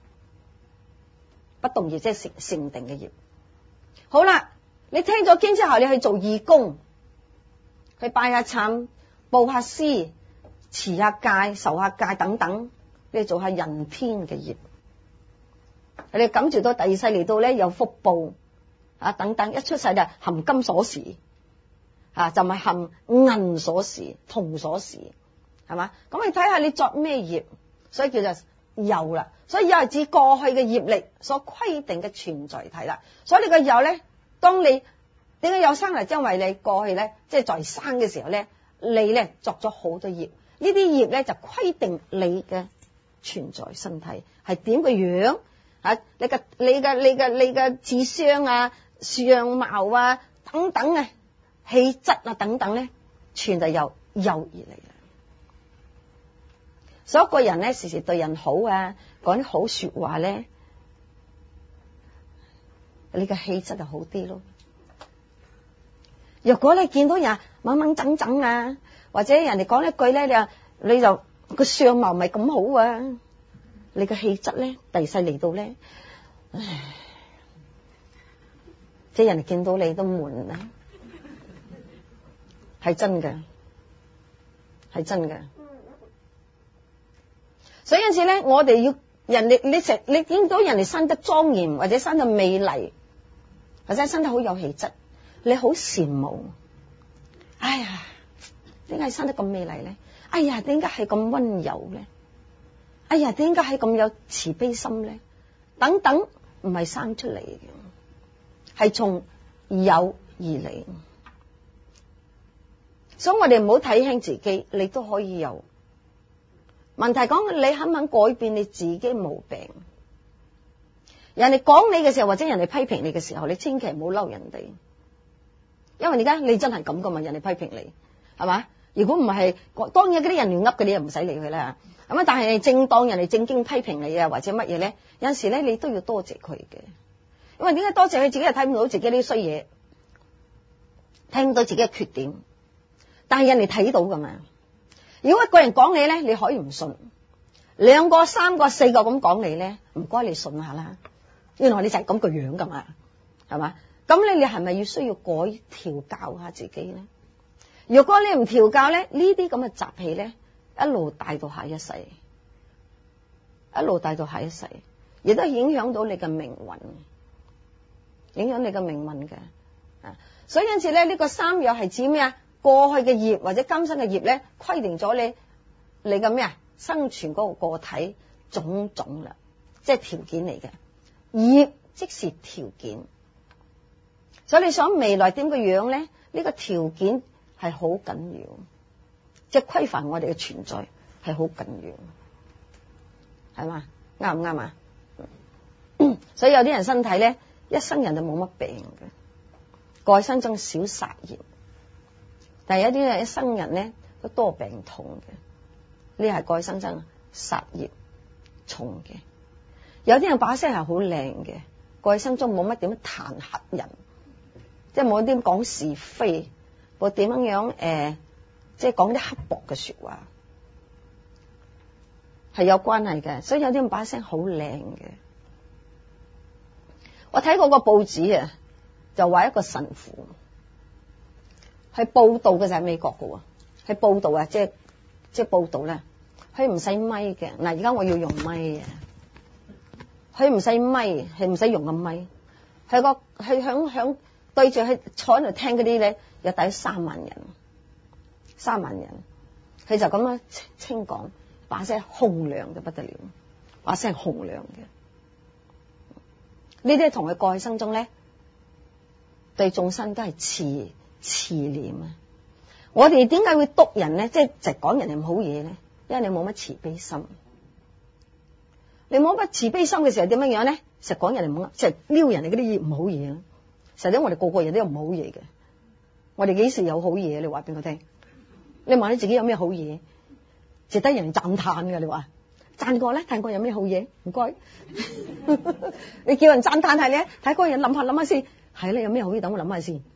不動業即係成成定嘅業。好啦，你聽咗經之後，你去做義工，去拜下懺、布下施、持下戒、受下戒等等，你做下人天嘅業。你感召到第二世嚟到咧有福報啊等等，一出世就含金鎖匙啊，就唔係含銀鎖匙、銅鎖匙，係嘛？咁你睇下你作咩業，所以叫做有啦。所以有係指過去嘅業力所規定嘅存在體啦。所以你個有咧，當你點解有生嚟？因為你過去咧，即係在生嘅時候咧，你咧作咗好多業，呢啲業咧就規定你嘅存在身體係點嘅樣。啊！你嘅你嘅你嘅你嘅智商啊、相貌啊等等啊、氣質啊等等咧，全係由有而嚟嘅。所以一個人咧，時時對人好啊，講啲好說話咧，你嘅氣質就好啲咯。若果你見到人掹掹整整啊，或者人哋講一句咧，你啊你就個相貌唔係咁好啊。你嘅氣質咧，第世嚟到咧，唉，即係人哋見到你都悶啊，係真嘅，係真嘅。所以有陣時咧，我哋要人哋你成你見到人哋生得莊嚴，或者生得美麗，或者生得好有氣質，你好羨慕。哎呀，點解生得咁美麗咧？哎呀，點解係咁溫柔咧？哎呀，點解係咁有慈悲心咧？等等，唔係生出嚟嘅，係從有而嚟。所以我哋唔好睇輕自己，你都可以有。問題講你肯唔肯改變你自己毛病？人哋講你嘅時候，或者人哋批評你嘅時候，你千祈唔好嬲人哋，因為而家你真係咁噶嘛，人哋批評你係嘛？如果唔係，當然嗰啲人亂噏嘅，你又唔使理佢啦。咁啊！但係正當人哋正經批評你啊，或者乜嘢咧，有陣時咧你都要多謝佢嘅，因為點解多謝佢？自己又睇唔到自己啲衰嘢，聽唔到自己嘅缺點，但係人哋睇到噶嘛。如果一個人講你咧，你可以唔信；兩個、三個、四個咁講你咧，唔該你信下啦。原來你就係咁個樣噶嘛，係嘛？咁咧你係咪要需要改調教下自己咧？如果你唔調教咧，呢啲咁嘅習氣咧，一路帶到下一世，一路帶到下一世，亦都影響到你嘅命運，影響你嘅命運嘅。啊，所以因此咧，呢個三有係指咩啊？過去嘅業或者今生嘅業咧，規定咗你你嘅咩啊？生存嗰個個體種種啦，即係條件嚟嘅。業即是條件，所以你想未來點嘅樣咧？呢個條件係好緊要。即係規範我哋嘅存在係好緊要，係嘛？啱唔啱啊？所以有啲人身體咧，一生人就冇乜病嘅，過去生中少殺業，但係有啲人一生人咧都多病痛嘅，呢係過去生中殺業重嘅。有啲人把聲係好靚嘅，過去生中冇乜點樣彈劾人，即係冇啲講是非，冇點樣樣誒。呃即係講啲刻薄嘅說話，係有關係嘅，所以有啲人把聲好靚嘅。我睇過個報紙啊，就話一個神父係報道嘅，就係美國嘅喎，係報道啊，即係即係報道咧，佢唔使咪嘅。嗱，而家我要用咪啊，佢唔使咪，係唔使用個咪，係個係響響對住佢坐喺度聽嗰啲咧，有抵三萬人。三萬人，佢就咁樣清講，把聲洪亮得不得了。 話聲洪亮嘅。呢啲同佢過去生中咧，對眾生都係慈慈念啊！我哋點解會督人咧？即係就講人哋唔好嘢咧？因為你冇乜慈悲心。你冇乜慈悲心嘅時候點樣樣咧？實講人哋唔好，即係撩人哋嗰啲嘢唔好嘢啦。實際我哋個個人都有唔好嘢嘅。我哋幾時有好嘢？你話俾我聽。你問你自己有咩好嘢？值得人讚嘆嘅，你話讚過咧？讚過有咩好嘢？唔該。你叫人讚嘆係咧，睇嗰個人諗下諗下先。係咧，有咩好嘢？等我諗下先。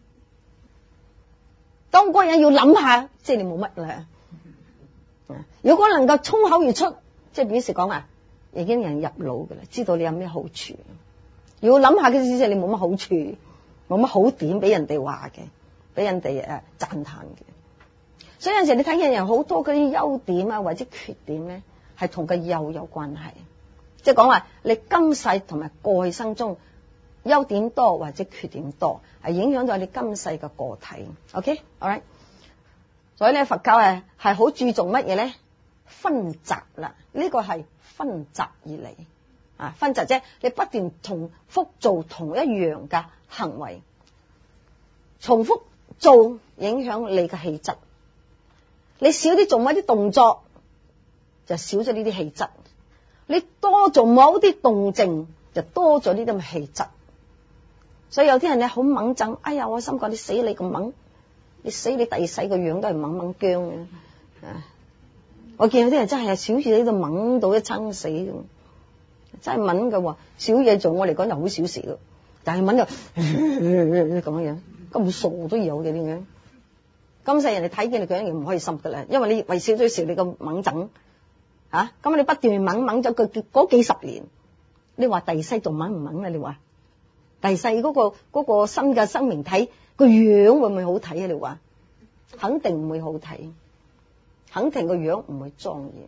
當嗰個人要諗下，即係你冇乜啦。如果能夠衝口而出，即係表示講啊，已經有人入腦嘅啦，知道你有咩好處。如果諗下嘅意思，你冇乜好處，冇乜好點俾人哋話嘅，俾人哋誒讚嘆嘅。所以有陣時你睇見人好多嗰啲優點啊或者缺點咧，係同個有有關係。即係講話你今世同埋過去生中優點多或者缺點多，係影響咗你今世嘅個體。OK，all right。所以咧佛教誒係好注重乜嘢咧？分集啦，呢個係分集而嚟啊！分集啫，你不斷重複做同一樣嘅行為，重複做影響你嘅氣質。你少啲做某啲動作，就少咗呢啲氣質；你多做某啲動靜，就多咗呢啲咁嘅氣質。所以有啲人咧好猛憎，哎呀，我心講你死你咁猛，你死你第世個樣都係猛猛僵嘅。啊，我見有啲人真係小事喺度猛到一撐死嘅，真係猛嘅喎。小嘢做我嚟講就好小事咯，但係猛就咁樣樣，咁傻都有嘅點樣？今世人哋睇見你嗰樣嘢唔開心噶啦，因為你為少咗時你咁猛整吓，咁、啊、你不斷猛猛咗佢嗰幾十年，你話第世仲猛唔猛啊？你話第世嗰、嗰個、嗰個新嘅生命體個樣會唔會好睇啊？你話肯定唔會好睇，肯定個樣唔會莊嚴，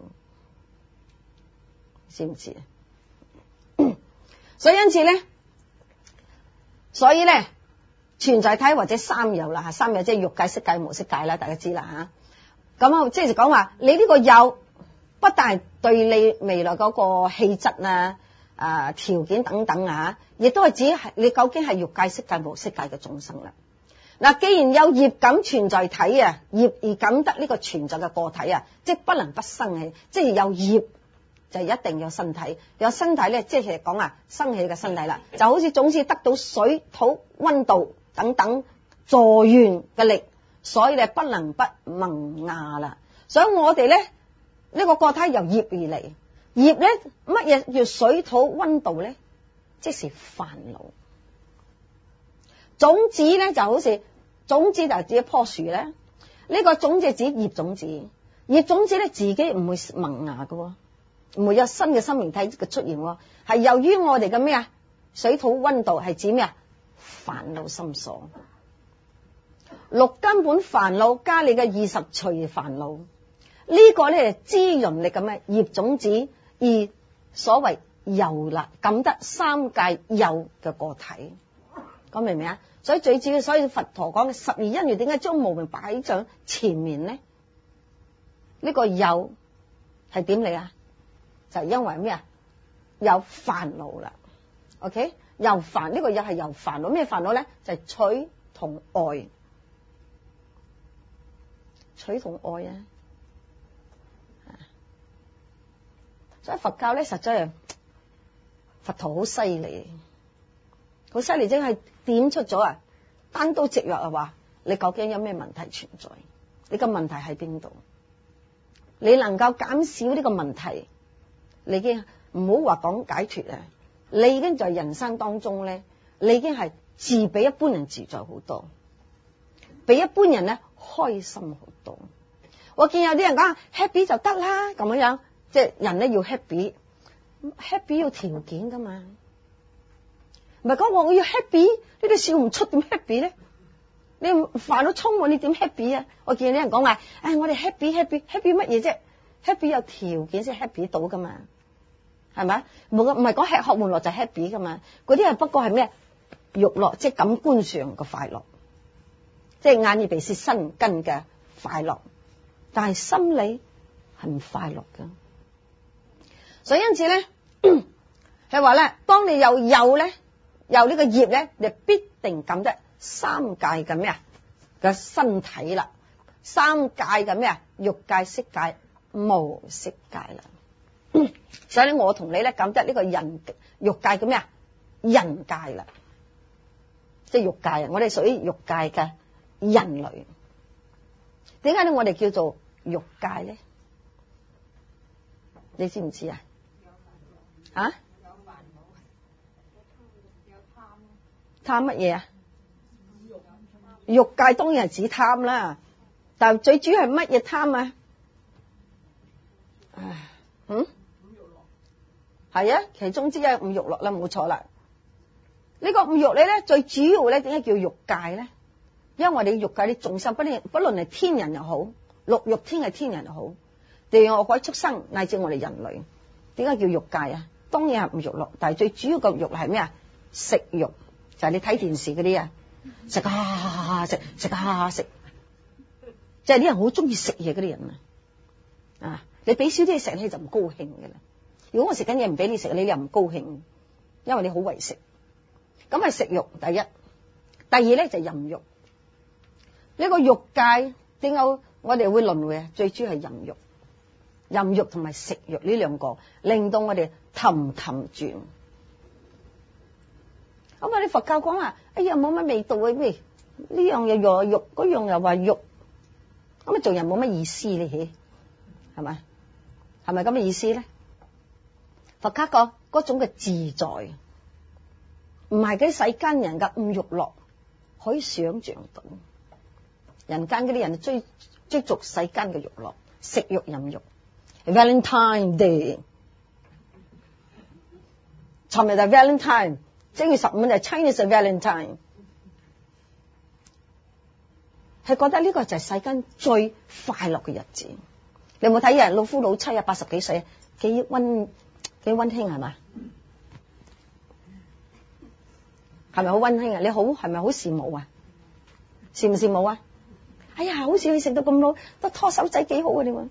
知唔知啊？所以因此咧，所以咧。存在體或者三有啦，三有即係欲界、色界、無色界啦，大家知啦吓。咁啊，即係講話你呢個有，不但係對你未來嗰個氣質啊、啊條件等等啊，亦都係指係你究竟係欲界、色界、無色界嘅眾生啦。嗱，既然有業感存在體啊，業而感得呢個存在嘅個體啊，即係不能不生起，即係有業就一定有身體，有身體咧，即係其實講啊，生起嘅身體啦，就好似總之得到水土溫度等等助緣嘅力，所以你不能不萌芽啦。所以我哋咧呢、這個個體由業而嚟，業咧乜嘢叫水土溫度咧？即是煩惱。種子咧就好似種子就係指一棵樹咧，呢、這個種子指業種子，業種子咧自己唔會萌芽嘅，唔會有新嘅生命體嘅出現，係由於我哋嘅咩啊？水土溫度係指咩啊？煩惱心所，六根本煩惱加你嘅二十隨煩惱，呢個咧係滋潤力咁嘅業種子，而所謂有啦，感得三界有嘅個體，講明唔明啊？所以最主要，所以佛陀講嘅十二因緣點解將無明擺喺上前面呢？呢個有係點嚟啊？就係因為咩啊？有煩惱啦 ，OK？由煩呢、這個又係由煩惱，咩煩惱咧？就係、是、取同愛，取同愛啊！所以佛教咧，實在係佛陀好犀利，好犀利，真係點出咗啊！單刀直入啊，話你究竟有咩問題存在？你個問題喺邊度？你能夠減少呢個問題，你已經唔好話講解脫啊！你已經在人生當中咧，你已經係自比一般人自在好多，比一般人咧開心好多。我見有啲人講 happy 就得啦，咁樣樣，即係人咧要 happy，happy 要條件噶嘛，唔係講話我要 happy，呢啲笑唔出點 happy 咧？你煩到衝我，你點 happy 啊？我見有啲人講話，唉，我哋 happy happy happy 乜嘢啫 ？happy 有條件先 happy 到噶嘛？係咪？冇唔係講吃喝玩樂就 happy 噶嘛？嗰啲係不過係咩？欲樂，即係感官上嘅快樂，即係眼耳鼻舌身根嘅快樂，但係心理係唔快樂噶。 所以因此咧，係話咧，當你有有咧，有呢個業咧，你必定感得三界嘅咩啊嘅身體啦，三界嘅咩啊欲界、色界、無色界啦。所以咧，我同你咧感得呢個人欲界嘅咩啊人界啦，即係欲界啊！我哋屬於欲界嘅人類。點解咧？我哋叫做欲界咧？你知唔知啊？啊？貪乜嘢啊？欲界當然係指貪啦，但係最主要係乜嘢貪啊？嗯？係啊，其中之一五欲樂啦，冇錯啦。呢個五欲你咧，最主要咧，點解叫欲界咧？因為我哋欲界啲眾生，不論不論係天人又好，六欲天係天人又好，地獄惡鬼畜生乃至我哋人類，點解叫欲界啊？當然係五欲樂，但係最主要嘅欲係咩啊？食欲，就係你睇電視嗰啲啊，食啊食食啊食，即係啲人好中意食嘢嗰啲人啊，啊，你俾少啲嘢食你就唔高興嘅啦。如果我食緊嘢唔俾你食，你又唔高興，因為你好為食。咁係食欲第一，第二咧就係淫欲。呢個欲界點解我哋會輪迴啊？最主要係淫欲，淫欲同埋食欲呢兩個令到我哋氹氹轉。咁啊，你佛教講話，哎呀冇乜味道啊咩？呢樣又話欲，嗰樣又話欲，咁啊做人冇乜意思咧，係係咪？係咪咁嘅意思咧？佛家講嗰種嘅自在，唔係嗰啲世間人嘅五欲樂可以想象到。人間嗰啲人追追逐世間嘅欲樂，食欲淫欲。Valentine Day， 尋日就 Valentine， 正月十五就 Chinese Valentine， 係覺得呢個就係世間最快樂嘅日子。你有冇睇人老夫老妻啊，八十幾歲，幾溫幾溫馨係嘛？係咪好溫馨啊？你好係咪好羨慕啊？羨唔羨慕啊？哎呀，好似你食到咁老，都拖手仔幾好啊！你話，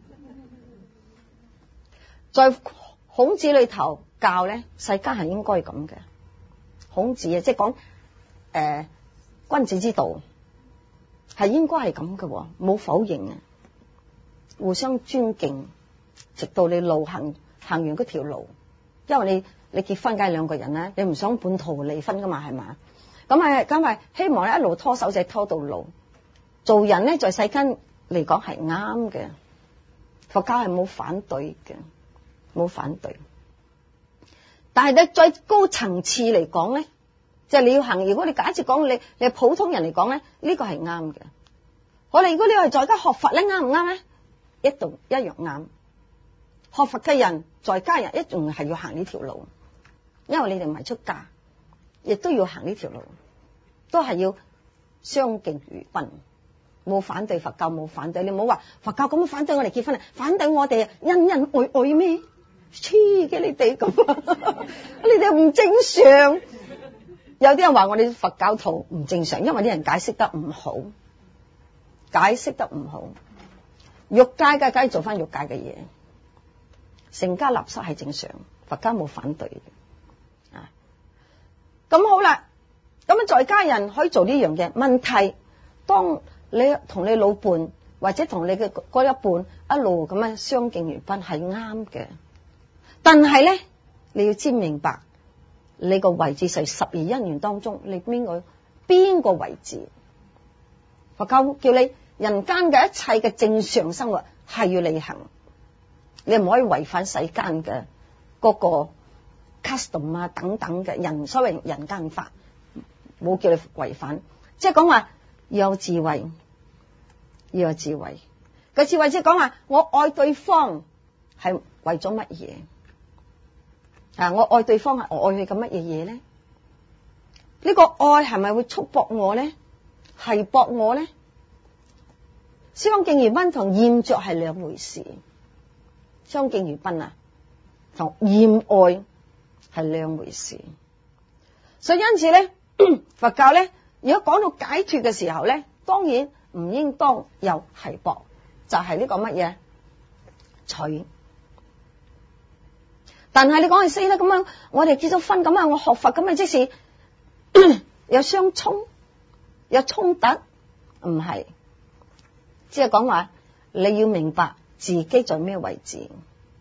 在孔子裏頭教咧，世間係應該咁嘅。孔子啊，即係講誒君子之道係應該係咁嘅，冇否認啊，互相尊敬，直到你路行行完嗰條路。因為你你結婚梗係兩個人啦，你唔想半途離婚噶嘛，係嘛？咁係咁係希望你一路拖手仔拖到老。做人咧，在世間嚟講係啱嘅，佛教係冇反對嘅，冇反對。但係咧，再高層次嚟講咧，即係你要行。如果你假設講你你係普通人嚟講咧，呢個係啱嘅。好啦，如果你係在家學佛咧，啱唔啱咧？一度一樣啱。學佛嘅人在家人一樣係要行呢條路，因為你哋唔係出家，亦都要行呢條路，都係要相敬如賓。冇反對佛教，冇反對。你唔好話佛教咁反對我哋結婚啊，反對我哋恩恩愛愛咩？黐嘅你哋咁，你哋唔正常。有啲人話我哋佛教徒唔正常，因為啲人解釋得唔好，解釋得唔好。欲界嘅梗係做翻欲界嘅嘢，成家立室係正常，佛家冇反對嘅。啊，咁好啦，咁在家人可以做呢樣嘅問題，當你同你老伴或者同你嘅嗰一半一路咁樣相敬如賓係啱嘅，但係咧你要知明白你個位置係十二因緣當中你邊個邊個位置。佛教叫你人間嘅一切嘅正常生活係要履行，你唔可以違反世間嘅嗰個 custom 啊等等嘅人所謂人間法，冇叫你違反，即係講話要有智慧，要有智慧。個智慧即係講話，我愛對方係為咗乜嘢？啊，我愛對方係我愛佢嘅乜嘢嘢咧？呢個愛係咪會束縛我咧？係縛我咧？相敬如賓同厭着係兩回事。相敬如賓啊，同厭愛係兩回事。所以因此咧，佛教咧，如果講到解脫嘅時候咧，當然唔應當又係博，就係、是、呢個乜嘢取。 但係你講係死啦咁樣，我哋結咗婚咁啊，我學佛咁啊，即是有相衝，有衝突，唔係，只係講話你要明白自己在咩位置。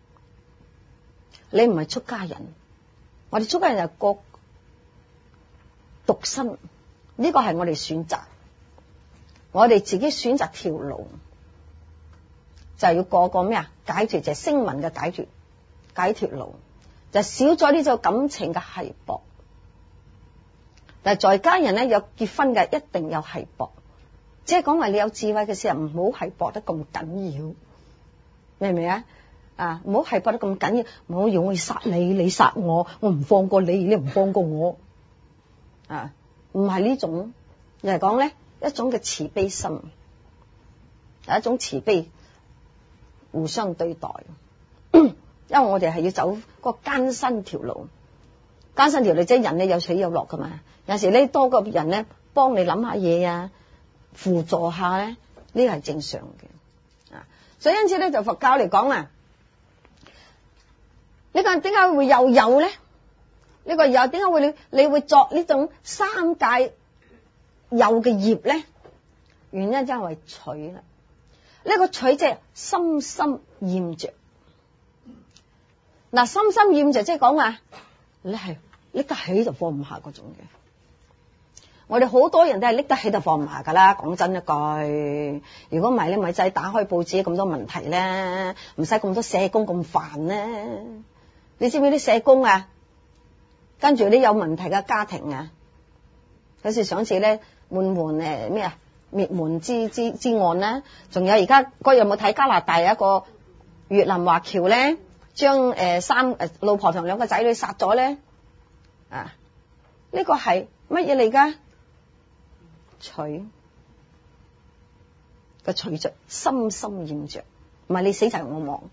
你唔係出家人，我哋出家人係個獨身，呢個係我哋選擇，我哋自己選擇條路，就係要過個咩啊？解脫，就係聲聞嘅解脫，解脫路，就少咗呢種感情嘅繫薄。但係在家人咧，有結婚嘅一定有繫薄，即係講話你有智慧嘅時候，唔好繫薄得咁緊要，明唔明啊？啊，唔好繫薄得咁緊要，我要我殺你，你殺我，我唔放過你，你唔放過我，啊，唔係呢種，而係講咧一種嘅慈悲心，係一種慈悲，互相對待。因為我哋係要走個艱辛條路，艱辛條路即係人咧有起有落噶嘛，有時咧多個人咧幫你諗下嘢啊，輔助下咧，呢個係正常嘅，啊，所以因此咧就佛教嚟講啊。呢個點解會又有咧？呢個又點解會你你會作呢種三界有嘅業咧？原因就係為取啦。呢個取即係深深厭着。嗱，深深厭着即係講話你係拎得起就放唔下嗰種嘅。我哋好多人都係拎得起就放唔下噶啦。講真一句，如果唔係咧，咪仔打開報紙咁多問題咧，唔使咁多社工咁煩咧。你知唔知啲社工啊？跟住啲有問題嘅家庭啊，有時上次咧門門誒咩啊滅門之之之案啦，仲有而家嗰日有冇睇加拿大有一個越南華僑咧，將誒、呃、三誒、呃、老婆同兩個仔女殺咗咧啊？呢、這個係乜嘢嚟噶？取個取着，深深厭着，唔係你死就係我亡。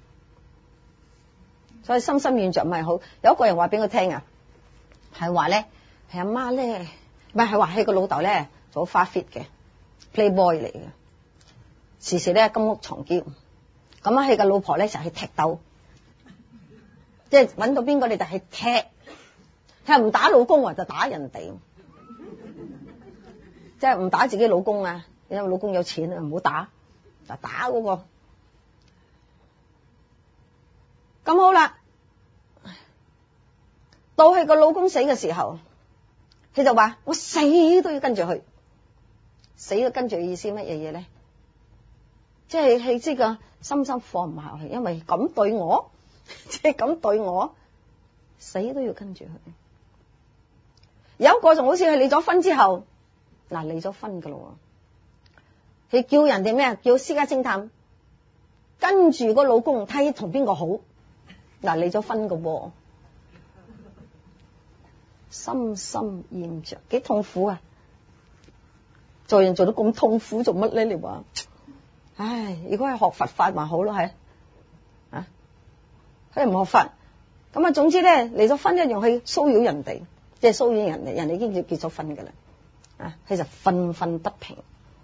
所以深深厭着唔係好。有一個人話俾我聽啊，係話咧係阿媽咧，唔係係話係個老豆咧做花 fit 嘅 playboy 嚟嘅，時時咧金屋藏嬌。咁啊，係個老婆咧就係踢鬥，即係揾到邊個你就係踢，佢唔打老公啊就打人哋，即係唔打自己老公啊，因為老公有錢啊，唔好打，就打嗰個。咁好啦，到係個老公死嘅時候，佢就話我死都要跟住佢，死都跟住嘅意思乜嘢嘢咧？即係係知個深深放唔下去，因為咁對我，即係咁對我，死都要跟住佢。有一個仲好似係離咗婚之後，嗱離咗婚噶咯，佢叫人哋咩啊？叫私家偵探跟住個老公睇同邊個好。嗱，離咗婚噶喎，深深厭着，幾痛苦啊！做人做到咁痛苦做乜咧？你話，唉，如果係學佛法咪好咯，係啊，佢唔學佛，咁啊，總之咧離咗婚一樣去騷擾人哋，即係騷擾人哋，人哋已經結咗婚噶啦，啊，佢就憤憤不平。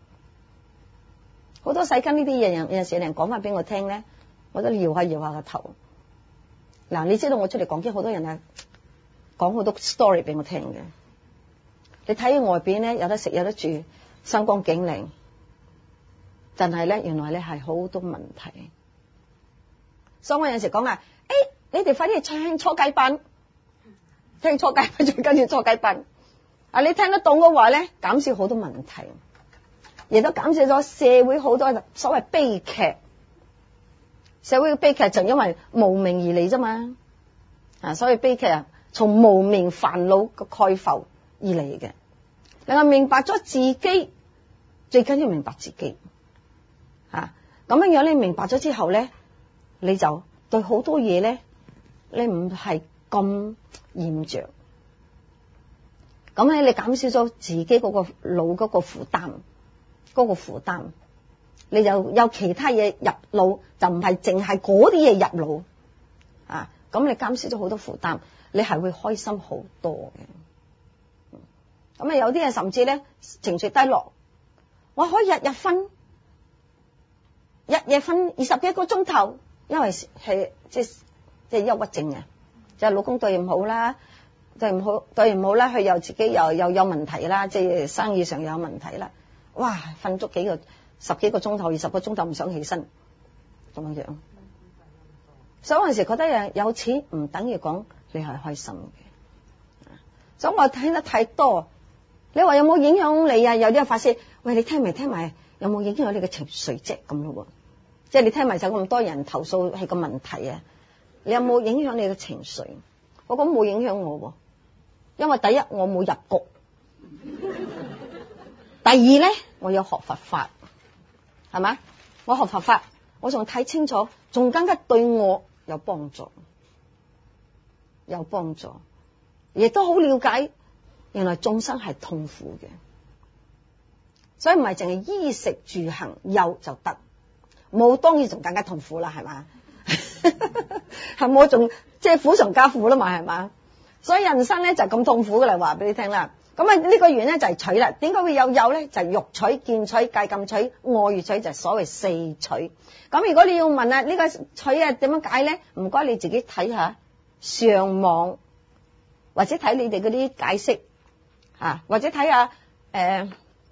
好多細根呢啲嘢，有陣時有人講翻俾我聽咧，我都搖下搖下個頭。嗱，你知道我出嚟講經，好多人啊講好多 story 俾我聽嘅。你睇外邊咧有得食有得住，身光頸靚，但係咧原來咧係好多問題。所以我有陣時講啊，誒、欸，你哋快啲去聽初階班，聽初階班再跟住初階班。啊，你聽得懂嘅話咧，減少好多問題，亦都減少咗社會好多所謂悲劇。社會嘅悲劇就因為無明而嚟啫嘛，啊，所以悲劇啊，從無明煩惱嘅蓋覆而嚟嘅。另外明白咗自己，最緊要明白自己，啊，咁樣樣你明白咗之後咧，你就對好多嘢咧，你唔係咁厭着，咁咧你減少咗自己嗰個腦嗰個負擔，嗰個負擔。你就有其他嘢入腦，就唔係淨係嗰啲嘢入腦啊！咁你減少咗好多負擔，你係會開心好多嘅。咁啊，有啲人甚至咧情緒低落，我可以日日瞓，日夜瞓二十幾個鐘頭，因為係即係即係憂鬱症啊，即係老公對唔好啦，對唔好對唔好啦，佢又自己又又有問題啦，即係生意上又有問題啦，哇，瞓足幾個十幾個鐘頭、二十個鐘頭唔想起身咁樣樣。所以我有時覺得有有錢唔等於講你係開心嘅，所以我聽得太多。你話有冇影響你啊？有啲發泄，喂，你聽埋聽埋，有冇影響你嘅情緒啫？咁咯，即係你聽埋就咁多人投訴係個問題啊！你有冇影響你嘅情緒？我講冇影響我，因為第一我冇入局，第二咧我有學佛法，係咪？我學佛法，我仲睇清楚，仲更加對我有幫助，有幫助，亦都好了解。原來眾生係痛苦嘅，所以唔係淨係衣食住行有就得，冇當然仲更加痛苦啦，係嘛？係冇仲即係苦上加苦啦嘛，係嘛？所以人生咧就咁痛苦嘅啦，話俾你聽啦。咁啊呢個緣咧就係取啦。點解會有有咧？就係欲取、見取、戒禁取、我欲取，就係所謂四取。咁如果你要問啊呢個取啊點樣解咧？唔該你自己睇下上網或者睇你哋嗰啲解釋。啊，或者睇下誒、呃、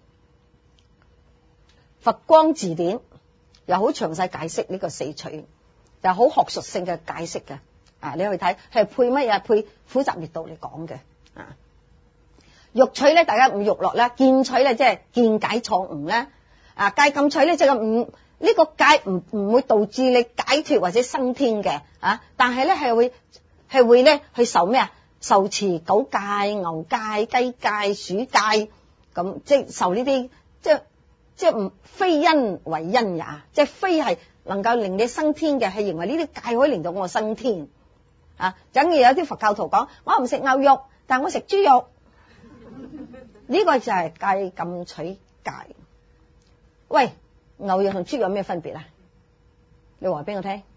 佛光字典，又好詳細解釋呢個四取，又好學術性嘅解釋嘅。啊，你去睇係配乜嘢？配苦集滅道嚟講嘅。啊，欲取咧，大家唔欲樂啦；見取咧，即係見解錯誤咧。啊，戒禁取咧，即係唔呢個戒唔唔會導致你解脫或者升天嘅。啊，但係咧係會係會咧去受咩啊？受持狗戒、牛戒、雞戒、鼠戒，咁即係受呢啲，即係即係唔非因為因也，即係非係能夠令你升天嘅，係認為呢啲戒可以令到我升天啊！等於有啲佛教徒講，我唔食牛肉，但我食豬肉，呢個就係戒禁取戒。喂，牛肉同豬肉有咩分別啊？你話俾我聽。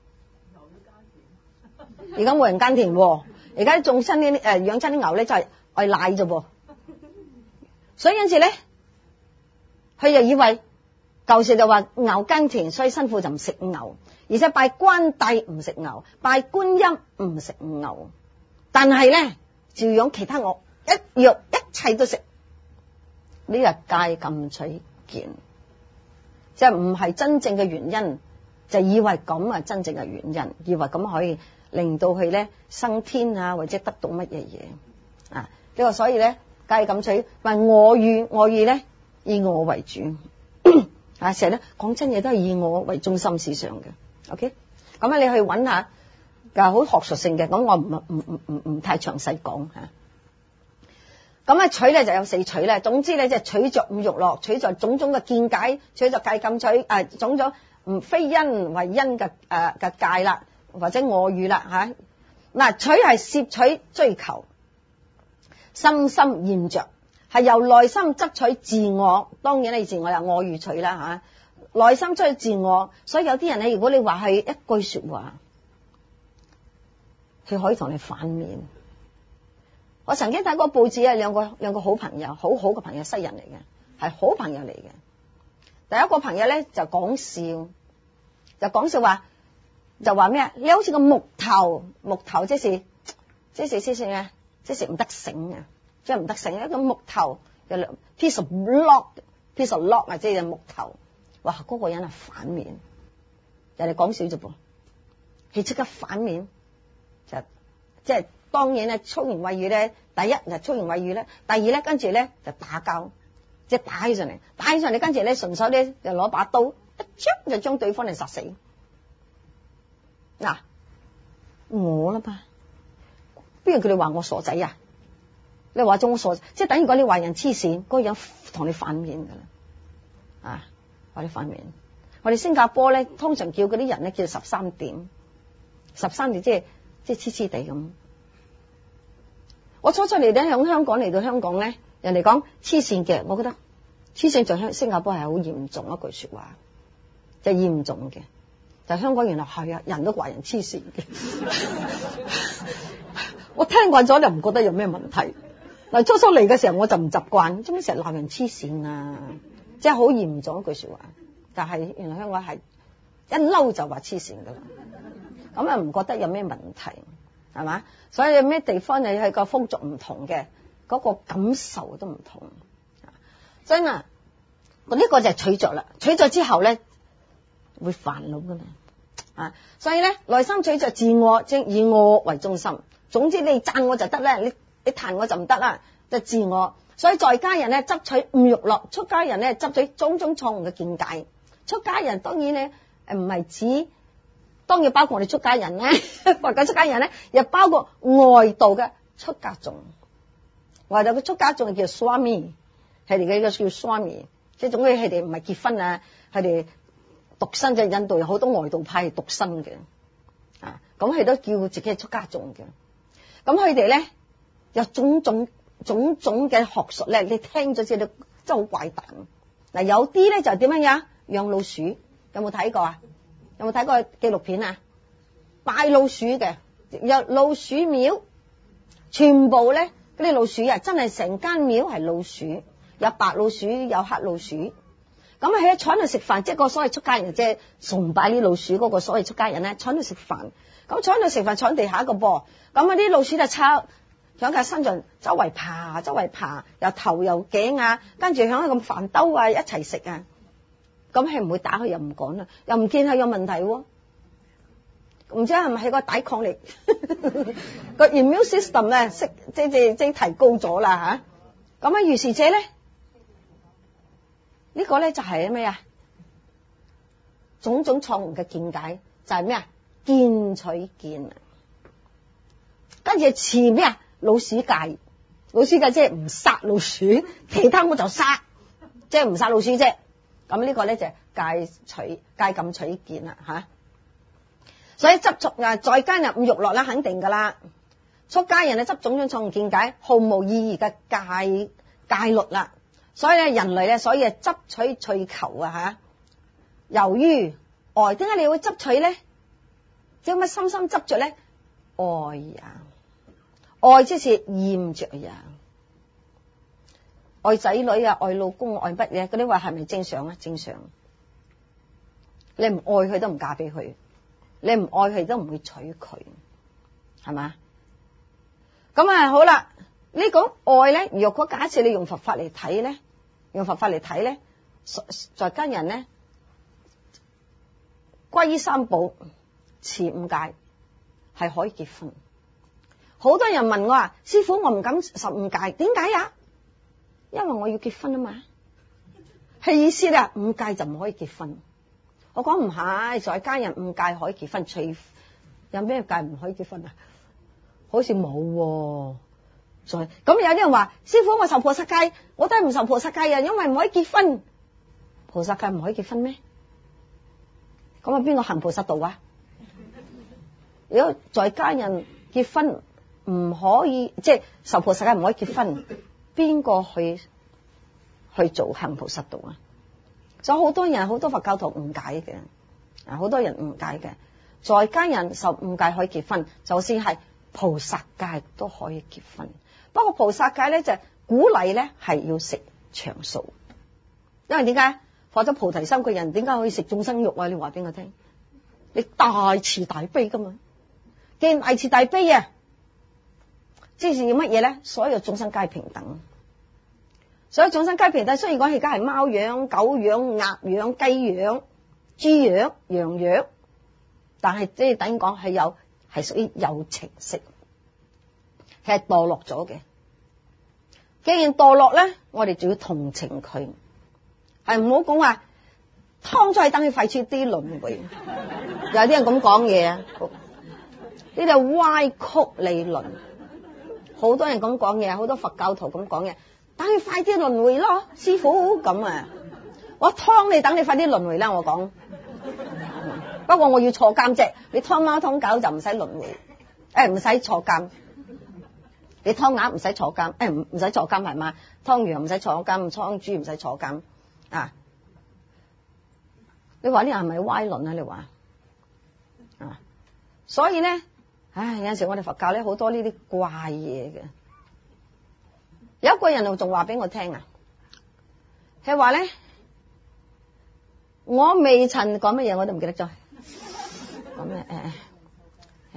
而家冇人耕田喎。而家種親啲誒養親啲牛咧，就係愛奶啫噃，所以因此咧，佢就以為舊時就話牛耕田，所以辛苦就唔食牛，而且拜關帝唔食牛，拜觀音唔食牛，但係咧照樣其他我一樣一切都食，呢個戒禁取見，即係唔係真正嘅原因，就以為咁啊真正嘅原因，以為咁可以令到佢咧升天啊，或者得到乜嘢嘢啊？呢個所以咧戒禁取話我欲，我欲咧以我為主啊，成日咧講真嘢都係以我為中心思想嘅。OK，咁啊你去揾下，又好學術性嘅，咁我唔唔唔唔唔太詳細講吓。咁啊取咧就有四取咧，總之咧即係取着五欲樂，取着種種嘅見解，取着戒禁取誒、啊、種種唔非因為因嘅誒嘅戒啦。或者我欲啦吓，嗱、啊、取係攝取追求，深深厭着，係由內心執取自我。當然你自我有我欲取啦吓，內心執取自我。所以有啲人咧，如果你話係一句說話，佢可以同你反面。我曾經睇過報紙啊，兩個兩個好朋友，好好嘅朋友，西人嚟嘅，係好朋友嚟嘅。第一個朋友咧就講笑，就講笑話。就話咩啊？你好似個木頭，木頭即是即是即是咩？即是唔得醒啊！即係唔得醒，一個木頭有兩 piece of rock，piece of rock 啊，即係木頭。哇！嗰、那個人係反面，人哋講笑啫噃，佢即刻反面，就即係當然咧粗言穢語咧，第一就粗言穢語咧，第二咧跟住咧就打交，即係打起上嚟，打起上嚟跟住咧順手咧就攞把刀一槍就將對方嚟殺死。嗱、啊，我啦嘛，不如佢哋話我傻仔啊？你話中我傻，即係等於講你話人黐線，嗰、那個人同你反面噶啦，啊，話你反面。我哋新加坡咧，通常叫嗰啲人咧叫十三點，十三點即係即係黐黐地咁。我初初嚟咧響香港嚟到香港咧，人哋講黐線嘅，我覺得黐線在香新加坡係好嚴重一句說話，就係、是、嚴重嘅。但係香港原來係啊，人都話人黐線嘅。我聽慣咗就唔覺得有咩問題。嗱，初初嚟嘅時候我就唔習慣，做咩成日鬧人黐線啊？即係好嚴重一句說話。但係原來香港係一嬲就話黐線噶啦。 咁啊唔覺得有咩問題，係嘛？所以有咩地方你係個風俗唔同嘅，嗰個感受都唔同。真啊，呢個就係取着啦，取着之後咧會煩惱噶嘛。啊，所以咧內心取着自我，即以我為中心。總之你讚我就得咧，你你彈我就唔得啦，就自我。所以在家人咧執取五欲樂，出家人咧執取種種錯誤嘅見解。出家人當然咧誒唔係指，當然包括我哋出家人咧，或者出家人咧又包括外道嘅出家眾。外道嘅出家眾叫 Swami， 係哋嘅叫 Swami， 即係總之佢哋唔係結婚啊，佢哋獨身，即係印度有好多外道派係獨身嘅，啊，咁佢都叫自己係出家眾嘅。咁佢哋咧有種種種種嘅學術咧，你聽咗之後都真係好怪誕。嗱，有啲咧就點樣呀？養老鼠，有冇睇過啊？有冇睇過紀錄片啊？拜老鼠嘅，有老鼠廟，全部咧嗰啲老鼠啊，真係成間廟係老鼠，有白老鼠，有黑老鼠。咁啊喺坐喺度食飯，即係個所謂出家人，即係崇拜啲老鼠嗰個所謂出家人咧，坐喺度食飯。咁坐喺度食飯，坐喺地下個噃。咁啊啲老鼠就抄響佢身上周圍爬，周圍爬，又頭又頸啊，跟住響咁飯兜啊一齊食啊。咁係唔會打佢又唔講啦，又唔見佢有問題喎。唔知係咪係個抵抗力個 immune system 咧，識即即即提高咗啦吓。咁啊，於是者咧。呢個咧就係咩啊？種種錯誤嘅見解就係咩啊？見取見啊！跟住似咩啊？老鼠戒，老鼠戒即係唔殺老鼠，其他我就殺，即係唔殺老鼠啫。咁呢個咧就係戒取戒禁取見啦吓。所以執着啊，在家人五欲樂啦，肯定噶啦。出家人咧執種種錯誤見解，毫無意義嘅戒戒律啦。所以咧，人類咧，所以係執取追求啊吓。由於愛，點解你會執取咧？點解深深執着咧？愛呀，愛即是厭着呀。愛仔女啊，愛老公，愛乜嘢？嗰啲話係咪正常啊？正常。你唔愛佢都唔嫁俾佢，你唔愛佢都唔會娶佢，係嘛？咁啊，好啦。呢個愛咧，若果假設你用佛法嚟睇咧，用佛法嚟睇咧，在家人咧歸依三寶、持五戒係可以結婚。好多人問我話：師傅，我唔敢十五戒，點解啊？因為我要結婚啊嘛。係意思咧，五戒就唔可以結婚。我講唔係，在家人五戒可以結婚，除有咩戒唔可以結婚啊？好似冇喎。咁有啲人話：師傅，我受菩薩戒，我都係唔受菩薩戒啊，因為唔可以結婚。菩薩戒唔可以結婚咩？咁啊，邊個行菩薩道啊？如果在家人結婚唔可以，即係受菩薩戒唔可以結婚，邊個去去做行菩薩道啊？所以好多人好多佛教徒誤解嘅，啊，好多人誤解嘅，在家人受五戒可以結婚，就算係菩薩戒都可以結婚。不過菩薩戒咧就鼓勵咧係要食長素，因為點解？發咗菩提心嘅人點解可以食眾生肉啊？你話俾我聽，你大慈大悲噶嘛？既然大慈大悲啊，即是要乜嘢咧？所有眾生皆平等，所有眾生皆平等。雖然講而家係貓養、狗養、鴨養、雞養、豬養、羊養，但係即係等於講係有係屬於有情識。係墮落咗嘅，既然墮落咧，我哋就要同情佢，係唔好講話劏出去等佢快出啲輪迴。有啲人咁講嘢啊，呢度歪曲理論，好多人咁講嘢，好多佛教徒咁講嘢，等佢快啲輪迴咯，師傅咁啊，我劏你，等你快啲輪迴啦，我講。不過我要坐監啫，你劏貓劏狗就唔使輪迴，誒唔使坐監。你劏鴨唔使坐監，誒唔唔使坐監係嘛？劏羊唔使坐監，劏豬唔使坐監啊！你話呢係咪歪論啊？你話啊？所以咧，唉，有陣時我哋佛教咧好多呢啲怪嘢嘅。有一個人仲話俾我聽啊，係話咧，我未曾講乜嘢，我都唔記得咗。講咩誒？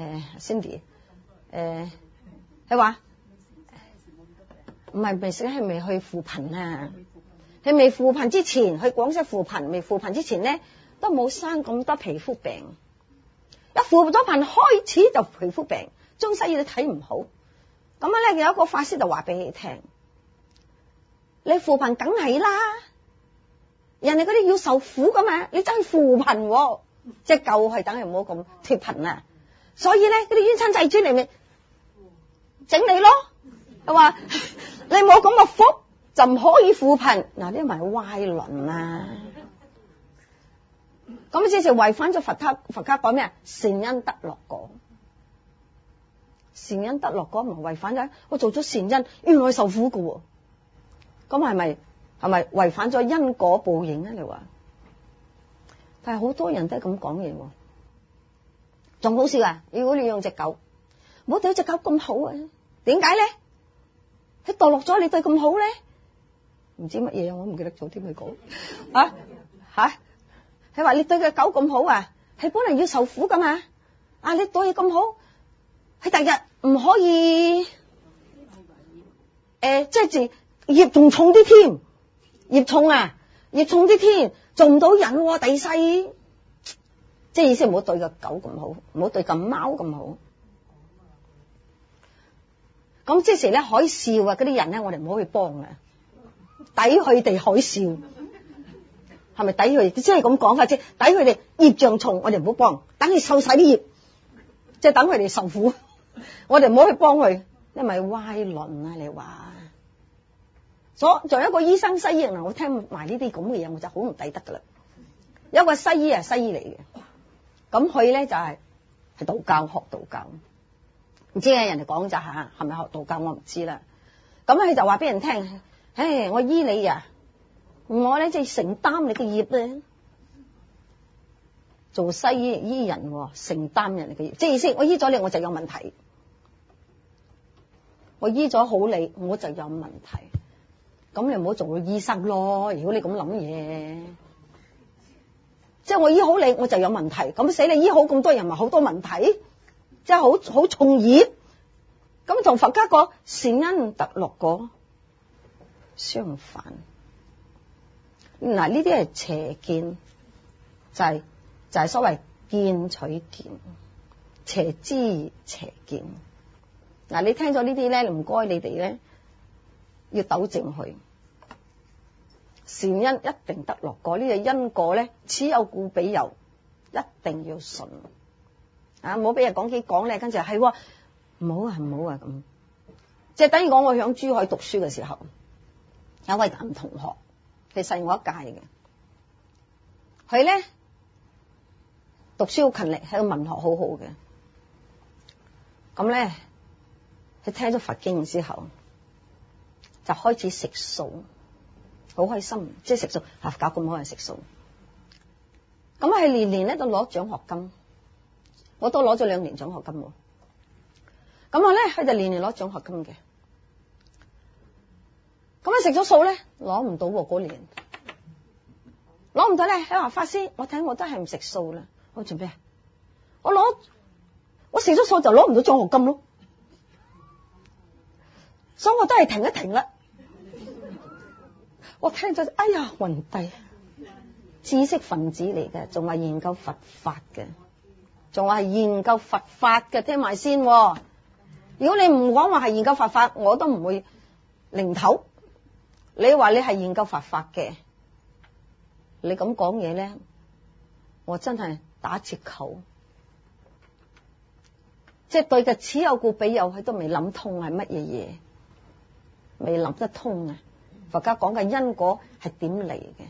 誒 Cindy 誒，佢話唔係未識，係未去扶貧啊。佢未扶貧之前，去廣西扶貧，未扶貧之前咧，都冇生咁多皮膚病。一扶咗貧，開始就皮膚病，中西醫都睇唔好。咁樣咧，有一個法師就話俾你聽：你扶貧梗係啦，人哋嗰啲要受苦噶嘛，你走去扶貧，即係救係等係唔好咁脫貧啊。所以咧，嗰啲冤親債主嚟咪整你咯。佢話你冇咁嘅福，就唔可以扶貧。嗱，呢啲咪歪論啊！咁即係違反咗佛家，佛家講咩啊？善因得樂果，善因得樂果唔係違反咗。我做咗善因，原來受苦㗎喎。咁係咪係咪違反咗因果報應咧？你話？但係好多人都係咁講嘢，仲好笑啊！如果你用隻狗，唔好對隻狗咁好啊？點解咧？佢墮落咗，你對咁好咧？唔知乜嘢，我唔記得咗添佢講啊吓。佢話你對隻狗咁好啊，係本嚟要受苦噶嘛。啊，你對佢咁好，佢第日唔可以誒，即係業仲重啲添，業重啊，業重啲添，做唔到人喎，第世，即係意思唔好對個狗咁好，唔好對個貓咁好。咁即時咧，海嘯啊，嗰啲人咧，我哋唔好去幫啊，抵佢哋海嘯。係咪抵佢？即係咁講法啫，抵佢哋業障重，我哋唔好幫，等佢受晒啲業，即係等佢哋受苦，我哋唔好去幫佢，因為歪論啊！你話，所作為一個醫生西醫嗱，我聽埋呢啲咁嘅嘢，我就好唔抵得噶啦。有一個西醫係西醫嚟嘅，咁佢咧就係、是、係道教學道教，唔知啊人哋講就吓，係咪學道教我唔知啦。咁佢就話俾人聽，唉，我醫你啊！我咧即係承擔你嘅業咧，做西醫醫人承擔人哋嘅業，即係意思我醫咗你我就有問題，我醫咗好你我就有問題，咁你唔好做個醫生咯。如果你咁諗嘢，即係我醫好你我就有問題，咁死你醫好咁多人咪好多問題，即係好好重業。咁同佛家講善因得樂果相反。嗱，呢啲係邪見，就係、是、就係、是、所謂見取見，邪知邪見。嗱，你聽咗呢啲咧，唔該你哋咧要糾正佢。善因一定得樂果，呢個因果咧，此有故彼有，一定要信。啊，唔好俾人講幾講咧，跟住係唔好啊，唔好啊咁。即係等於講我響珠海讀書嘅時候，有位男同學。佢細我一屆嘅，佢咧讀書好勤力，喺個文學好好嘅。咁咧，佢聽咗佛經之後，就開始食素，好開心，即係食素啊！搞咁好人食素。咁佢年年咧都攞獎學金，我都攞咗兩年獎學金喎。咁我咧，佢就年年攞獎學金嘅。咁啊食咗素咧，攞唔到喎嗰年，攞唔到咧。佢話法師，我睇我都係唔食素啦。我做咩啊？我攞我食咗素就攞唔到獎學金咯，所以我都係停一停啦。我聽咗，哎呀暈低，知識分子嚟嘅，仲話研究佛法嘅，仲話係研究佛法嘅，聽埋先。如果你唔講話係研究佛法，我都唔會擰頭。你話你係研究佛法嘅，你咁講嘢咧，我真係打折扣。即係對嘅，此有故彼有，佢都未諗通係乜嘢嘢，未諗得通啊！佛家講嘅因果係點嚟嘅？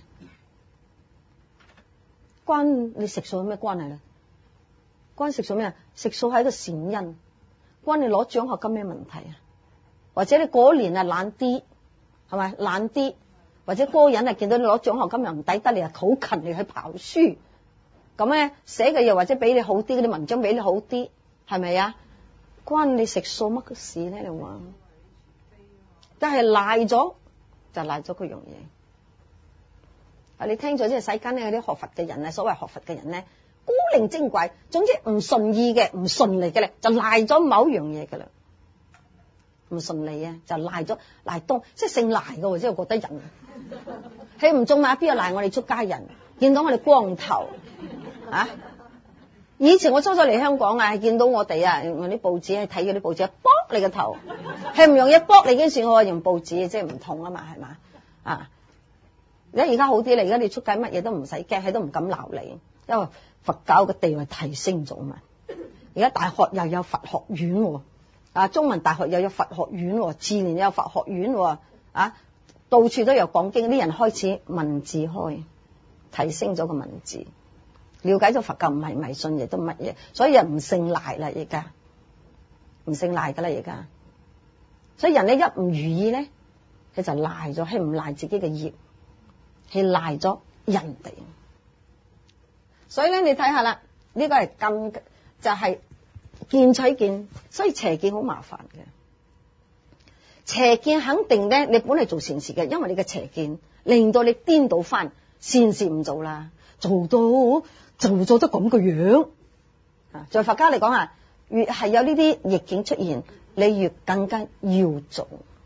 關你食素有咩關係咧？關食素咩啊？食素係一個善因，關你攞獎學金咩問題啊？或者你嗰年啊懶啲。係咪懶啲？或者嗰個人啊見到你攞獎學金又唔抵得，你又好勤力去刨書，咁咧寫嘅又或者比你好啲，嗰啲文章比你好啲，係咪啊？關你食素乜事咧？你話，但係賴咗就賴咗嗰樣嘢。啊，你聽咗即係世間咧嗰啲學佛嘅人啊，所謂學佛嘅人咧， 古靈精怪，總之唔順意嘅、唔順利嘅咧，就賴咗某樣嘢㗎啦。唔順利啊，就賴咗賴東，即係姓賴嘅喎，即係覺得人佢唔中馬邊有賴我哋出家人，見到我哋光頭啊！以前我初初嚟香港啊，見到我哋啊，我啲報紙係睇嗰啲報紙，卜你個頭，係唔容易卜你，幾時我用報紙，即係唔同啊嘛，係嘛啊？而家而家好啲啦，而家你出街乜嘢都唔使驚，佢都唔敢鬧你，因為佛教嘅地位提升咗嘛。而家大學又有佛學院喎。啊！中文大學又有佛學院，自然又有佛學院，啊，到處都有講經，啲人開始文字開，提升咗個文字，了解咗佛教唔係迷信亦都乜嘢，所以人唔姓賴啦，而家唔姓賴噶啦，而家，所以人咧一唔如意咧，佢就賴咗，係唔賴自己嘅業，係賴咗人哋。所以咧，你睇下啦，呢個係根，就係。見取見，所以邪見好麻煩嘅。邪見肯定咧，你本嚟做善事嘅，因為你嘅邪見令到你顛倒翻，善事唔做啦，做到就做得咁嘅樣。啊，在佛家嚟講啊，越係有呢啲逆境出現，你越更加要做，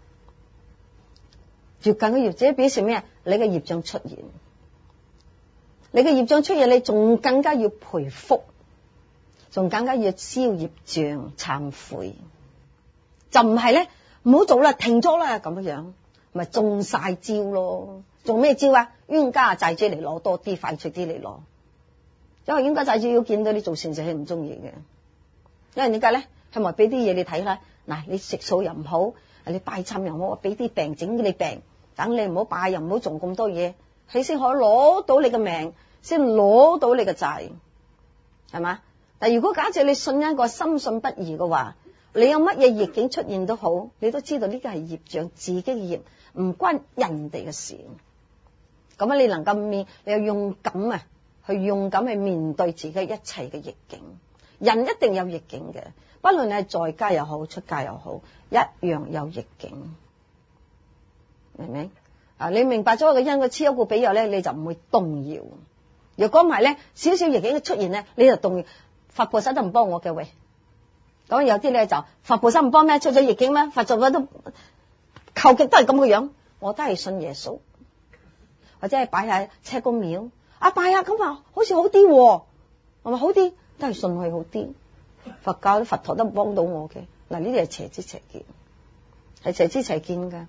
越更加要，即係表示咩啊？你嘅業障出現，你嘅業障出現，你仲更加要培福。仲更加要消業障懺悔，就唔係咧，唔好做啦，停咗啦咁樣，咪中晒招咯。中咩招啊？冤家債主嚟攞多啲，快脆啲嚟攞。因為冤家債主要見到你做善事，係唔中意嘅。因為點解咧？係咪俾啲嘢你睇啦？嗱，你食素又唔好，你拜懺又唔好，俾啲病整你病，等你唔好拜又唔好做咁多嘢，佢先可以攞到你嘅命，先攞到你嘅債，係嘛？但如果假設你信一個深信不疑嘅話，你有乜嘢逆境出現都好，你都知道呢個係業障，自己嘅業，唔關人哋嘅事。咁啊，你能夠面，你又勇敢啊，去勇敢去面對自己一切嘅逆境。人一定有逆境嘅，不論你係在家又好，出家又好，一樣有逆境，明唔明？啊，你明白咗個因個超個比喻咧，你就唔會動搖。如果唔係咧，少少逆境嘅出現咧，你就動搖。佛菩薩都唔幫我嘅喂，咁有啲咧就佛菩薩唔幫咩？出咗逆境咩？佛做乜都求極都係咁嘅樣，我都係信耶穌，或者係擺下車公廟啊拜啊咁啊，好似好啲，係咪好啲？都係信佢好啲。佛教啲佛陀都唔幫到我嘅，嗱呢啲係邪知邪見，係邪知邪見噶。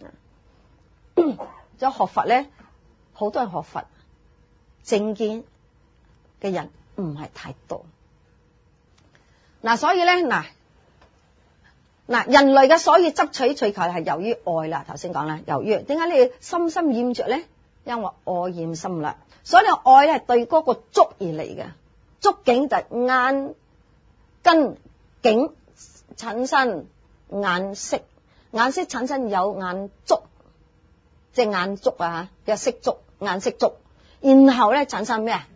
就學佛咧，好多人學佛正見嘅人唔係太多。嗱，所以咧，嗱，嗱，人類嘅所以執取追求係由於愛啦。頭先講啦，由於點解你深深染着咧？因為愛染心啦。所以你愛咧係對嗰個觸而嚟嘅，觸境就係眼根境產生眼識，眼識產生有眼觸，即係眼觸啊吓，有色觸，眼識觸，然後咧產生咩啊？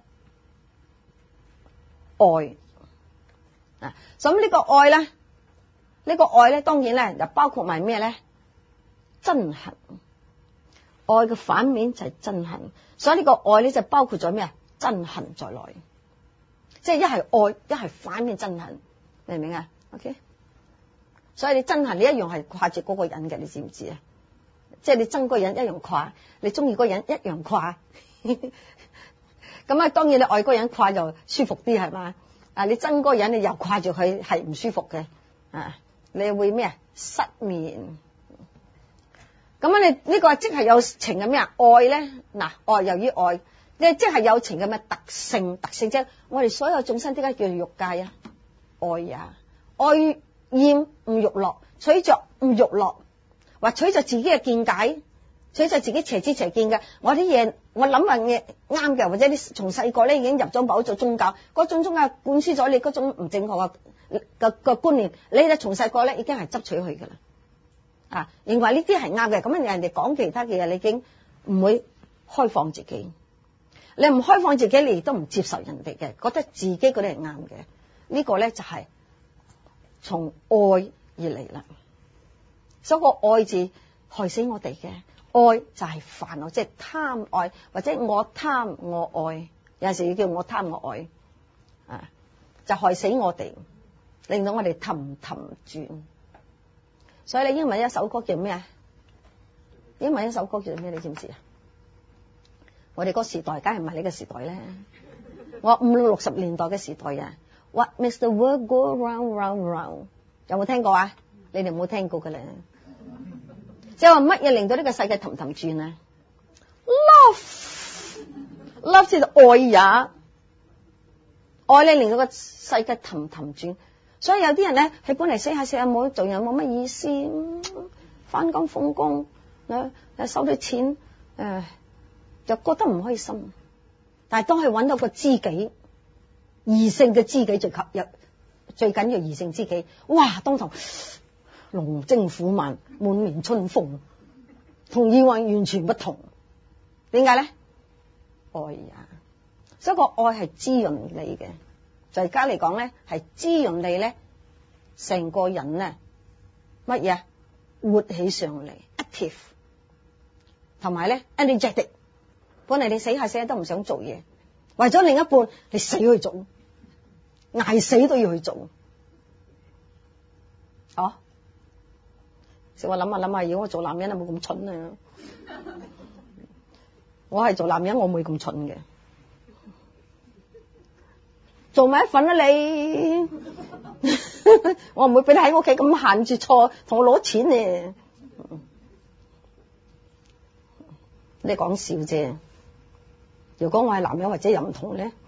愛。啊，咁呢個愛咧，呢、呢個愛咧，當然咧就包括埋咩咧？憎恨。愛嘅反面就係憎恨，所以呢個愛咧就包括咗咩啊？憎恨在內，即係一係愛，一係反面憎恨，明唔明啊 ？OK， 所以你憎恨你一樣係掛住嗰個人嘅，你知唔知啊？即係你憎嗰個人一樣掛，你中意嗰個人一樣掛。咁啊，當然你愛嗰個人掛就舒服啲係嘛？啊！你憎嗰個人，你又掛住佢，係唔舒服嘅啊！你會咩啊？失眠。咁啊，你呢個即係有情嘅咩啊？愛咧，嗱，愛由於愛，你即係有情嘅咩特性？特性即係我哋所有眾生點解叫做欲界啊？愛呀，愛厭唔欲樂，取着唔欲樂，或取着自己嘅見解。取就自己邪知邪見嘅，我啲嘢我諗話嘢啱嘅，或者你從細個咧已經入咗某種宗教，嗰種宗教灌輸咗你嗰種唔正確嘅嘅嘅觀念，你咧從細個咧已經係執取佢噶啦，啊，認為呢啲係啱嘅，咁人哋講其他嘅嘢，你已經唔會開放自己，你唔開放自己，你亦都唔接受人哋嘅，覺得自己嗰啲係啱嘅，呢個咧就係從愛而嚟啦，所以個愛字害死我哋嘅。愛就係煩惱，即係貪愛，或者我貪我愛，有陣時要叫我貪我愛， 啊，就害死我哋，令到我哋氹氹轉。所以你英文一首歌叫咩啊？英文一首歌叫咩？你知唔知啊？我哋個時代梗係唔係你嘅時代咧？我五六十年代嘅時代啊 ！What makes the world go round, round, round？ 有冇聽過啊？你哋冇聽過嘅咧？即係話乜嘢令到呢個世界氹氹轉啊 ？Love，love 即係愛也，愛咧令到個世界氹氹轉。所以有啲人咧，佢本嚟死下死下冇做人冇乜意思，翻工放工，誒誒收啲錢，誒、呃、就覺得唔開心。但係當佢揾到個知己，異性嘅知己最吸引，最緊要異性知己，哇！當堂龍精虎猛，滿面春風，同以往完全不同。點解咧？愛呀，所以個愛係滋潤你嘅。在家嚟講咧，係滋潤你咧，成個人咧乜嘢活起上嚟 ，active， 同埋咧 energetic。本嚟你死下死下都唔想做嘢，為咗另一半你死去做，捱死都要去做。哦，所以我諗下諗下，如果我做男人都冇咁蠢啊！我係做男人，我唔會咁蠢嘅。做埋一份啊你！我唔會俾你喺屋企咁閒住坐，同我攞錢咧。你講笑啫。如果我係男人或者又唔同咧，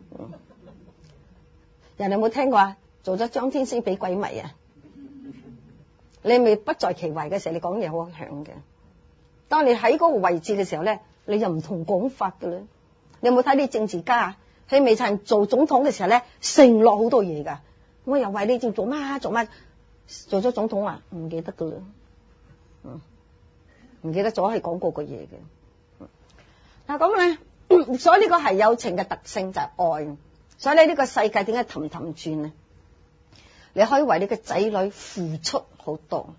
人哋有冇聽過啊？做咗張天師俾鬼迷啊！你咪不在其位嘅時候，你講嘢好響嘅。當你喺嗰個位置嘅時候咧，你就唔同講法噶啦。你有冇睇啲政治家啊？佢未曾做總統嘅時候咧，承諾好多嘢噶。我又為你做做乜做乜，做咗總統啊，唔記得噶啦，嗯，唔記得咗係講過個嘢嘅。嗱咁咧。所以呢個係友情嘅特性就係、是、愛，所以咧呢個世界點解氹氹轉咧？你可以為你嘅仔女付出好多，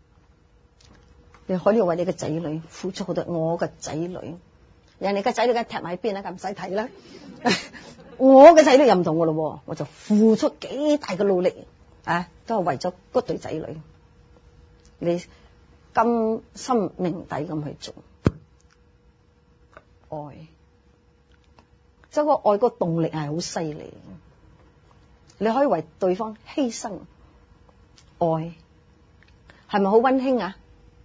你可以為你嘅仔女付出好多。我嘅仔女，人哋嘅仔女梗係踢埋喺邊啦，咁唔使睇啦。我嘅仔女又唔同噶咯，我就付出幾大嘅努力啊，都係為咗嗰對仔女，你甘心命底咁去做愛。即係個愛個動力係好犀利，你可以為對方犧牲，愛係咪好溫馨啊？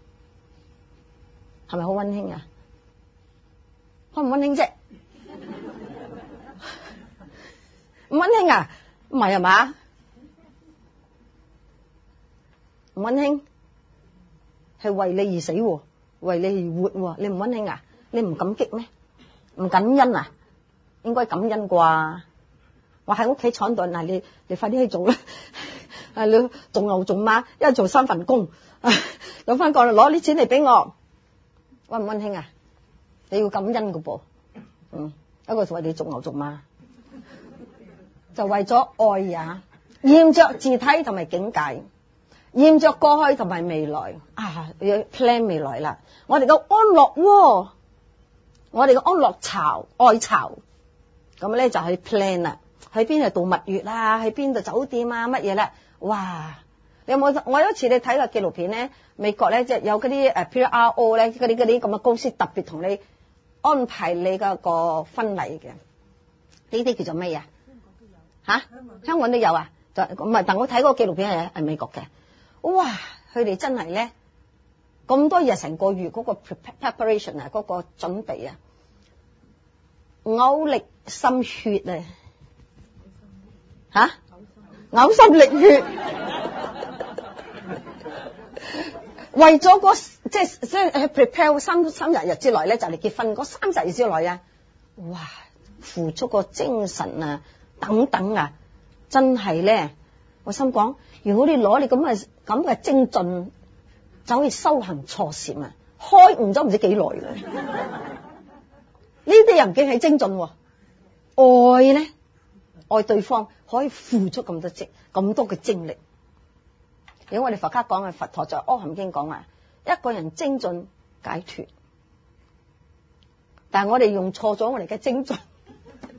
係咪好溫馨啊？開唔溫馨啫？唔溫馨啊？唔係係嘛？唔溫馨係為你而死，為你而活，你唔溫馨啊？你唔感激咩？唔感恩啊？應該感恩啩？我喺屋企坐度，嗱，你你快啲去做啦！啊，你做牛做馬，一日做三份工，有翻過嚟攞啲錢嚟俾我，溫唔溫馨啊？你要感恩噶噃，嗯，一個就為你做牛做馬，就為咗愛也，驗着自體同埋境界，驗着過去同埋未來啊，要 plan 未來啦。我哋嘅安樂窩，我哋嘅安樂巢、愛巢。咁咧就去 plan 啦，去邊度度蜜月啊，去邊度酒店啊，乜嘢啦？哇！你有冇？我有一次你睇個紀錄片咧，美國咧即係有嗰啲誒 P R O 咧，嗰啲嗰啲咁嘅公司特別同你安排你嗰個婚禮嘅，呢啲叫做咩啊？吓？香港都有啊？就唔係，但我睇嗰個紀錄片係係美國嘅。哇！佢哋真係咧咁多日成個月嗰個 preparation 啊，嗰個準備啊！嘔力心血啊！吓，嘔心瀝血，為咗嗰即係即係 prepare 三三日日之內咧，就嚟結婚嗰三十日之內啊！哇，付出個精神啊，等等啊，真係咧，我心講，如果你攞你咁嘅咁嘅精進，走去修行坐禪啊，開悟咗唔知幾耐啦。呢啲人既係精進，愛咧，愛對方可以付出咁多精咁多嘅精力。如果我哋佛家講嘅佛陀在《阿含經》講啊，一個人精進解脫，但係我哋用錯咗我哋嘅精進，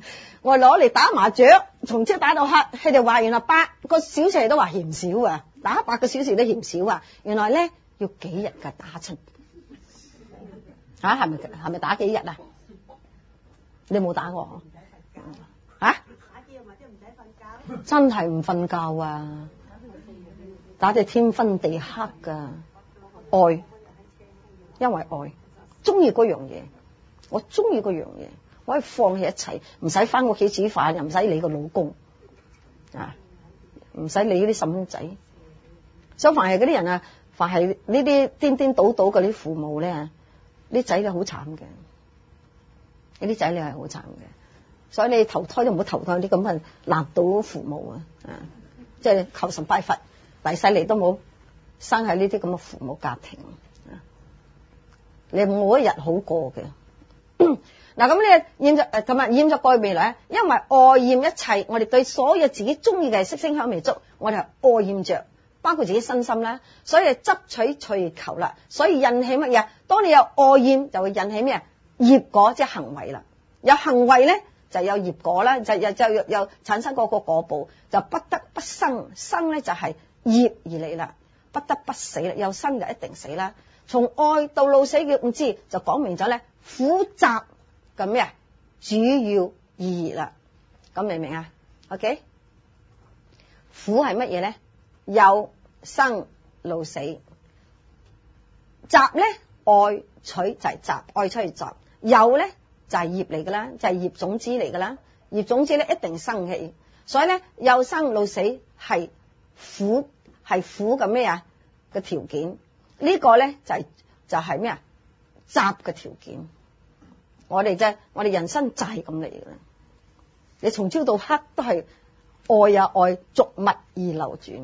我攞嚟打麻雀，從朝打到黑，佢哋話原來八個小時都話嫌少啊，打八個小時都嫌少啊，原來咧要幾日噶打出，吓係咪係咪打幾日啊？你冇打過吓？啊、真係唔瞓覺啊！打到天昏地黑噶，愛，因為愛，中意嗰樣嘢，我中意嗰樣嘢。我可以放棄一切，唔使翻屋企煮飯，又唔使理個老公，啊，唔使理嗰啲細蚊仔。相反係嗰啲人啊，凡係呢啲顛顛倒倒嗰啲父母咧，啲仔女好慘嘅，呢啲仔女係好慘嘅。所以你投胎都唔好投胎啲咁嘅爛賭父母啊，啊，即係求神拜佛，嚟世嚟都冇生喺呢啲咁嘅父母家庭，啊，你冇一日好過嘅。嗱，咁咧驗咗誒，咁啊驗咗過去未來，因為愛驗一切，我哋對所有自己中意嘅色聲香味觸，我哋係愛驗着，包括自己身心啦，所以執取隨求啦，所以引起乜嘢？當你有愛驗，就會引起咩？業果即係行為啦。有行為咧，就有業果啦，就又就又又產生嗰個果報，就不得不生，生咧就係業而嚟啦，不得不死啦，有生就一定死啦。從愛到老死嘅唔知，就講明咗咧苦集。咁咩啊？主要意義啦，咁明唔明啊 ？OK， 苦係乜嘢咧？有生老死，集咧愛取就係集，愛取係集，有咧就係業嚟噶啦，就係業種子嚟噶啦，業種子咧一定生起，所以咧有生老死係苦，係苦嘅咩啊嘅條件？呢個咧就係就係咩啊？集嘅條件。我哋啫，我哋人生就係咁嚟嘅。你從朝到黑都係愛啊愛，逐物而流轉。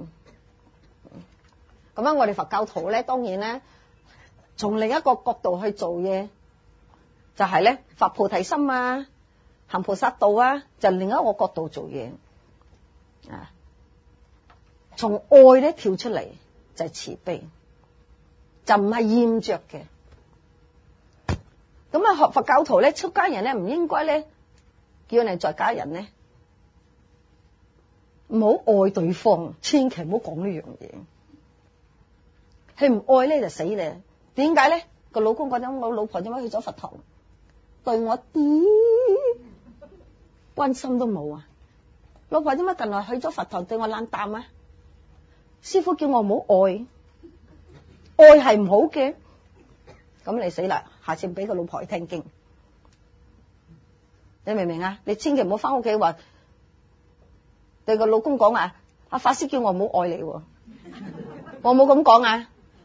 咁樣我哋佛教徒咧，當然咧，從另一個角度去做嘢，就係咧發菩提心啊，行菩薩道啊，就另一個角度做嘢。啊，從愛咧跳出嚟就係慈悲，就唔係厭着嘅。咁啊，學佛教徒咧，出家人咧唔應該咧叫你在家人咧唔好愛對方，千祈唔好講呢樣嘢。佢唔愛咧就死咧。點解咧？個老公覺得我老婆點解去咗佛堂，對我啲關心都冇啊？老婆點解近來去咗佛堂對我冷淡啊？師父叫我唔好愛，愛係唔好嘅。咁你死啦！下次俾個老婆去聽經，你明唔明啊？你千祈唔好翻屋企話對個老公講啊！阿法師叫我唔好愛你，我冇咁講啊！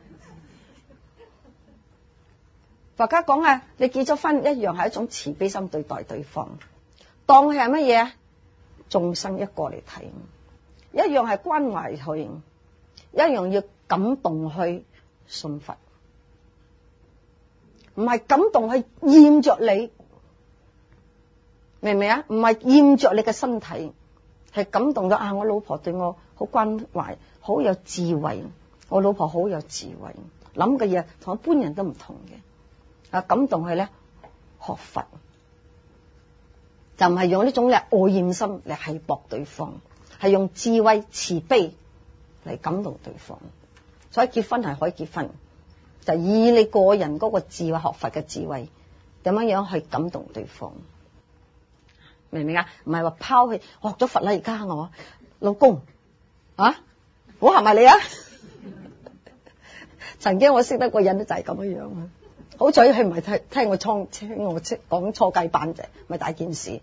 佛家講啊，你結咗婚一樣係一種慈悲心對待對方，當佢係乜嘢啊？眾生一個嚟睇，一樣係關懷佢，一樣要感動去信佛。唔係感動係厭着你，明唔明啊？唔係厭着你嘅身體，係感動咗啊！我老婆對我好關懷，好有智慧。我老婆好有智慧，諗嘅嘢同一般人都唔同嘅。啊，感動佢咧學佛，就唔係用呢種咧愛厭心嚟係搏對方，係用智慧慈悲嚟感動對方。所以結婚係可以結婚。就以你個人嗰個智慧，學佛嘅智慧，點樣樣去感動對方，明唔明啊？唔係話拋棄學咗佛啦，而家我老公啊，好係咪你啊？曾經我識得個人都就係咁樣樣啊，好彩佢唔係聽聽我初聽我講初階班啫，咪大件事。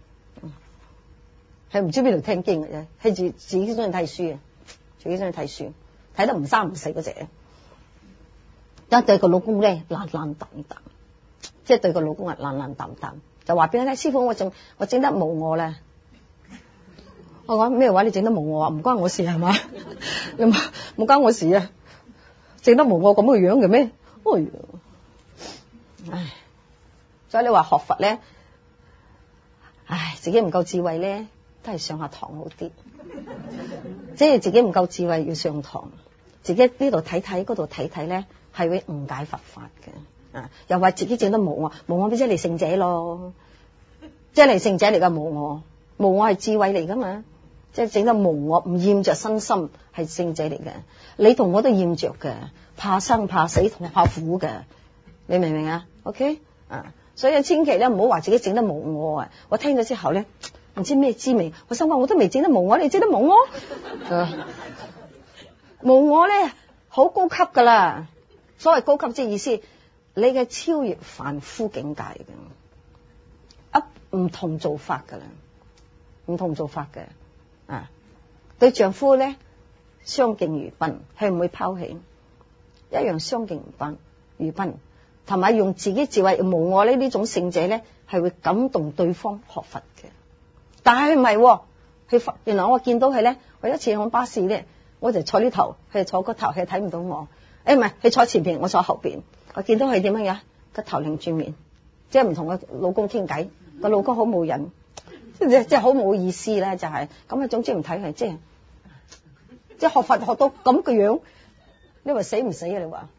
佢唔知邊度聽經嘅啫，係自自己中意睇書啊，自己中意睇書，睇得唔三唔四嗰隻。一對個老公咧懶懶淡淡，即係對個老公啊懶懶淡淡，就話俾佢聽：師傅，我仲我整得冇我咧。我講咩話？你整得冇我啊？唔關我事係嘛？又冇冇關我事啊？整得冇我咁嘅樣嘅咩？哎呀，唉，所以你話學佛咧，唉，自己唔夠智慧咧，都係上下堂好啲。即係自己唔夠智慧要上堂，自己呢度睇睇，嗰度睇睇咧。係會誤解佛法嘅，啊！又話自己整得冇我，冇我咪即係你聖者咯， 即係聖者嚟噶，無我，無我係智慧嚟噶嘛，即係整得無我，唔厭着身心係聖者嚟嘅。你同我都厭着嘅，怕生怕死同怕苦嘅，你明唔明啊 ？OK 啊，所以千祈咧唔好話自己整得無我啊！我聽咗之後咧，唔知咩滋味，我心話我都未整得無我，你整得無我？啊、無我咧好高級噶啦，所謂高級即係意思，你嘅超越凡夫境界嘅。唔同做法噶啦，唔同做法嘅啊！對丈夫咧，相敬如賓，係唔會拋棄，一樣相敬如賓，如賓，同埋用自己智慧無我呢呢種聖者咧，係會感動對方學佛嘅。但係佢唔係，佢佛原來我見到佢咧，我一次喺巴士咧，我就坐呢頭，佢坐嗰頭，佢睇唔到我。誒唔係，佢坐前邊，我坐後邊。我見到佢點樣樣，個頭擰轉面，即係唔同個老公傾偈。個老公好冇癮，即係即係好冇意思咧，就係咁啊。總之唔睇係即係即係學佛學到咁嘅樣，你話死唔死啊？你話，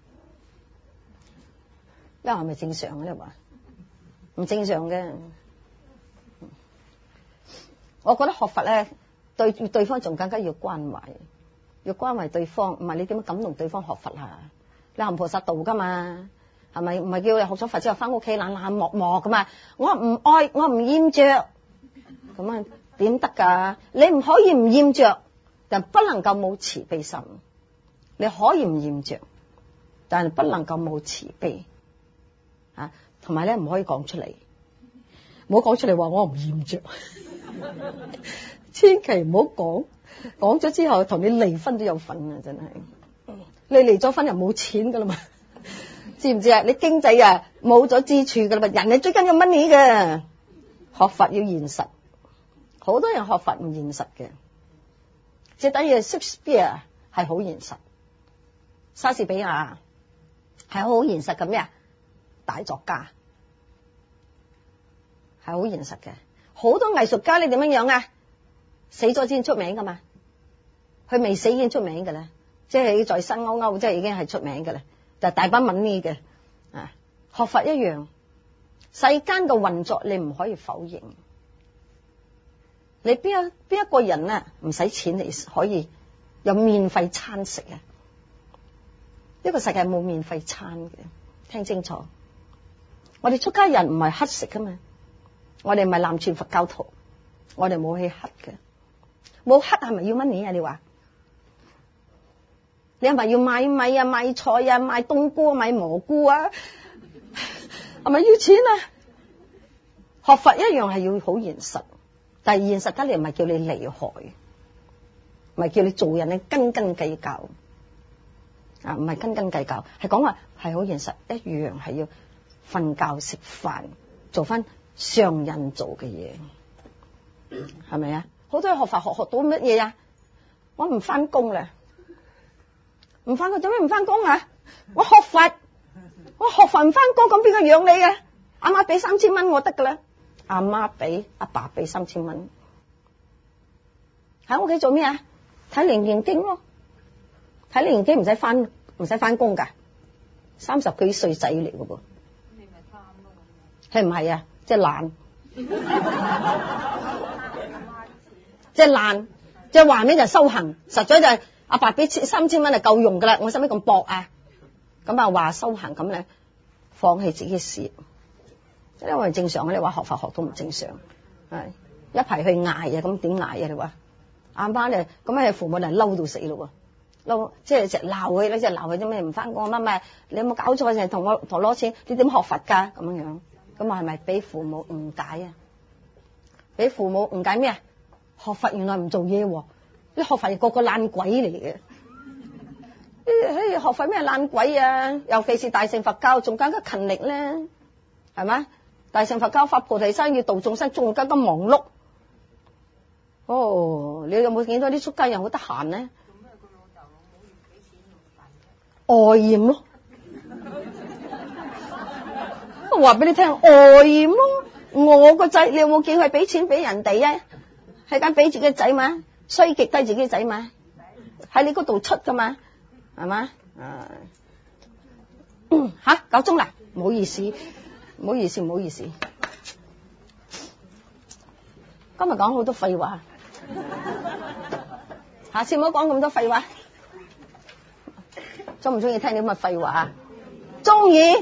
因為係咪正常啊？你話唔正常嘅。我覺得學佛咧對對方仲更加要關懷，要關懷對方，唔係你點樣感動對方學佛啊？你行菩薩道噶嘛？係咪唔係叫你學咗佛之後翻屋企冷冷漠漠噶嘛？我唔愛，我唔厭着，咁啊點得噶？你唔可以唔厭着，但不能夠冇慈悲心。你可以唔厭着，但係不能夠冇慈悲啊。同埋咧唔可以講出嚟，唔好講出嚟話我唔厭着，千祈唔好講，講咗之後同你離婚都有份啊！真係，你離咗婚又冇錢噶啦嘛。知唔知啊？你經濟啊冇咗支柱噶啦嘛，人係最緊要 money 嘅。學佛要現實，好多人學佛唔現實嘅，即係等於 Shakespeare 係好現實，莎士比亞係好現實嘅咩啊？大作家係好現實嘅，好多藝術家你點樣樣啊？死咗先出名噶嘛，佢未死已經出名嘅啦，即係在生勾勾，即係已經係出名嘅啦。就大把文呢嘅啊，學佛一樣，世間嘅運作你唔可以否認。你邊一邊一個人啊唔使錢嚟可以有免費餐食啊？呢個世界冇免費餐嘅，聽清楚。我哋出家人唔係乞食噶嘛，我哋唔係南傳佛教徒，我哋冇去乞嘅，冇乞係咪要 money 啊？你話？你係咪要買米啊、買菜啊、買冬菇、買蘑菇啊？係咪要錢啊？學佛一樣係要好現實，但係現實得嚟唔係叫你離害，唔係叫你做人你斤斤計較啊，唔係斤斤計較，係講話係好現實，一樣係要瞓覺食飯，做翻上人做嘅嘢，係咪啊？好多人學佛學學到乜嘢啊？我唔翻工啦。唔翻工做咩唔翻工啊？我學佛，我學佛唔翻工，咁邊個養你嘅？阿媽俾三千蚊我得噶啦，阿媽俾阿爸俾三千蚊，喺屋企做咩啊？睇楞嚴經咯，睇楞嚴經唔使翻唔使翻工噶，三十幾歲仔嚟噶噃。你咪貪咯？係唔係啊？即係懶，即係懶，即係話咩就修行，實在就係、是。阿爸俾三千蚊就夠用噶啦，我使乜咁搏啊？咁啊話修行咁咧，放棄自己嘅事業，因為正常嘅。你話學佛學都唔正常，係一排去嗌啊，咁點嗌啊？你話啱翻嚟咁啊，父母就嬲到死咯喎，嬲即係成日鬧佢咧，即係鬧佢啲咩唔翻工乜乜，你有冇搞錯？成日同我同攞錢，你點學佛噶咁樣樣？咁啊係咪俾父母誤解啊？俾父母誤解咩啊？學佛原來唔做嘢喎。啲學佛係個個爛鬼嚟嘅，誒學佛咩爛鬼啊？尤其是大乘佛教，仲更加勤力咧，係咪？大乘佛教發菩提心要度眾生，仲更加忙碌。哦，你有冇見到啲出家人好得閒咧？做咩個老豆老母要俾錢用飯？外驗咯，我話俾你聽，外驗咯。我個仔，你有冇見佢俾錢俾人哋啊？係間俾自己仔嘛？衰極低自己仔嘛，喺你嗰度出噶嘛，係嘛？吓夠鐘啦，唔好意思，唔好意思，唔好意思。 今日講好多廢話，下次唔好講咁多廢話。中唔中意聽啲咁嘅廢話啊？中意。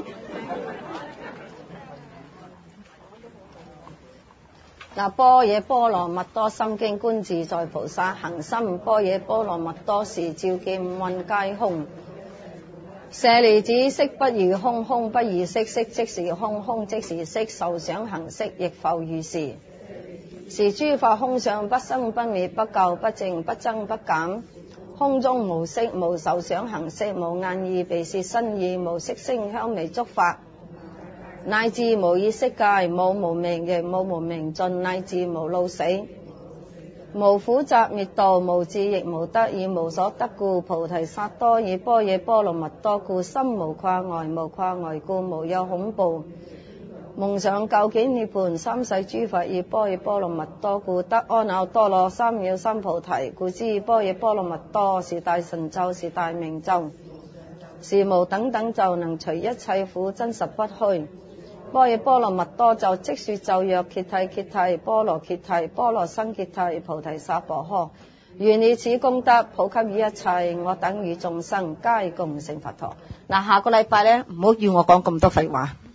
嗱，般若波羅蜜多心經觀自在菩薩行深般若波羅蜜多時，照見五蘊皆空。舍利子，色不異空，空不異色，色即是空，空即是色，受想行識亦復如是。是諸法空相，不生不滅，不垢不淨，不增不減。空中無色，無受想行識，無眼耳鼻舌身意，無色聲香味觸法，乃至無意識界，冇無明亦冇無明盡，乃至無老死，無苦集滅道，無智亦無得，以無所得故，菩提薩埵，以般若波羅蜜多故，心無掛礙，無掛礙故，無有恐怖。夢想究竟涅槃，三世諸佛以般若波羅蜜多故，得阿耨多羅三藐三菩提。故知般若波羅蜜多是大神咒，是大明咒，是無等等咒，能除一切苦，真實不虛。般若波羅蜜多咒，即說咒曰：揭諦揭諦，波羅揭諦，波羅僧揭諦，菩提薩婆訶。願以此功德普給予一切我等與眾生，皆共成佛陀。嗱，下個禮拜咧，唔好要我講咁多廢話。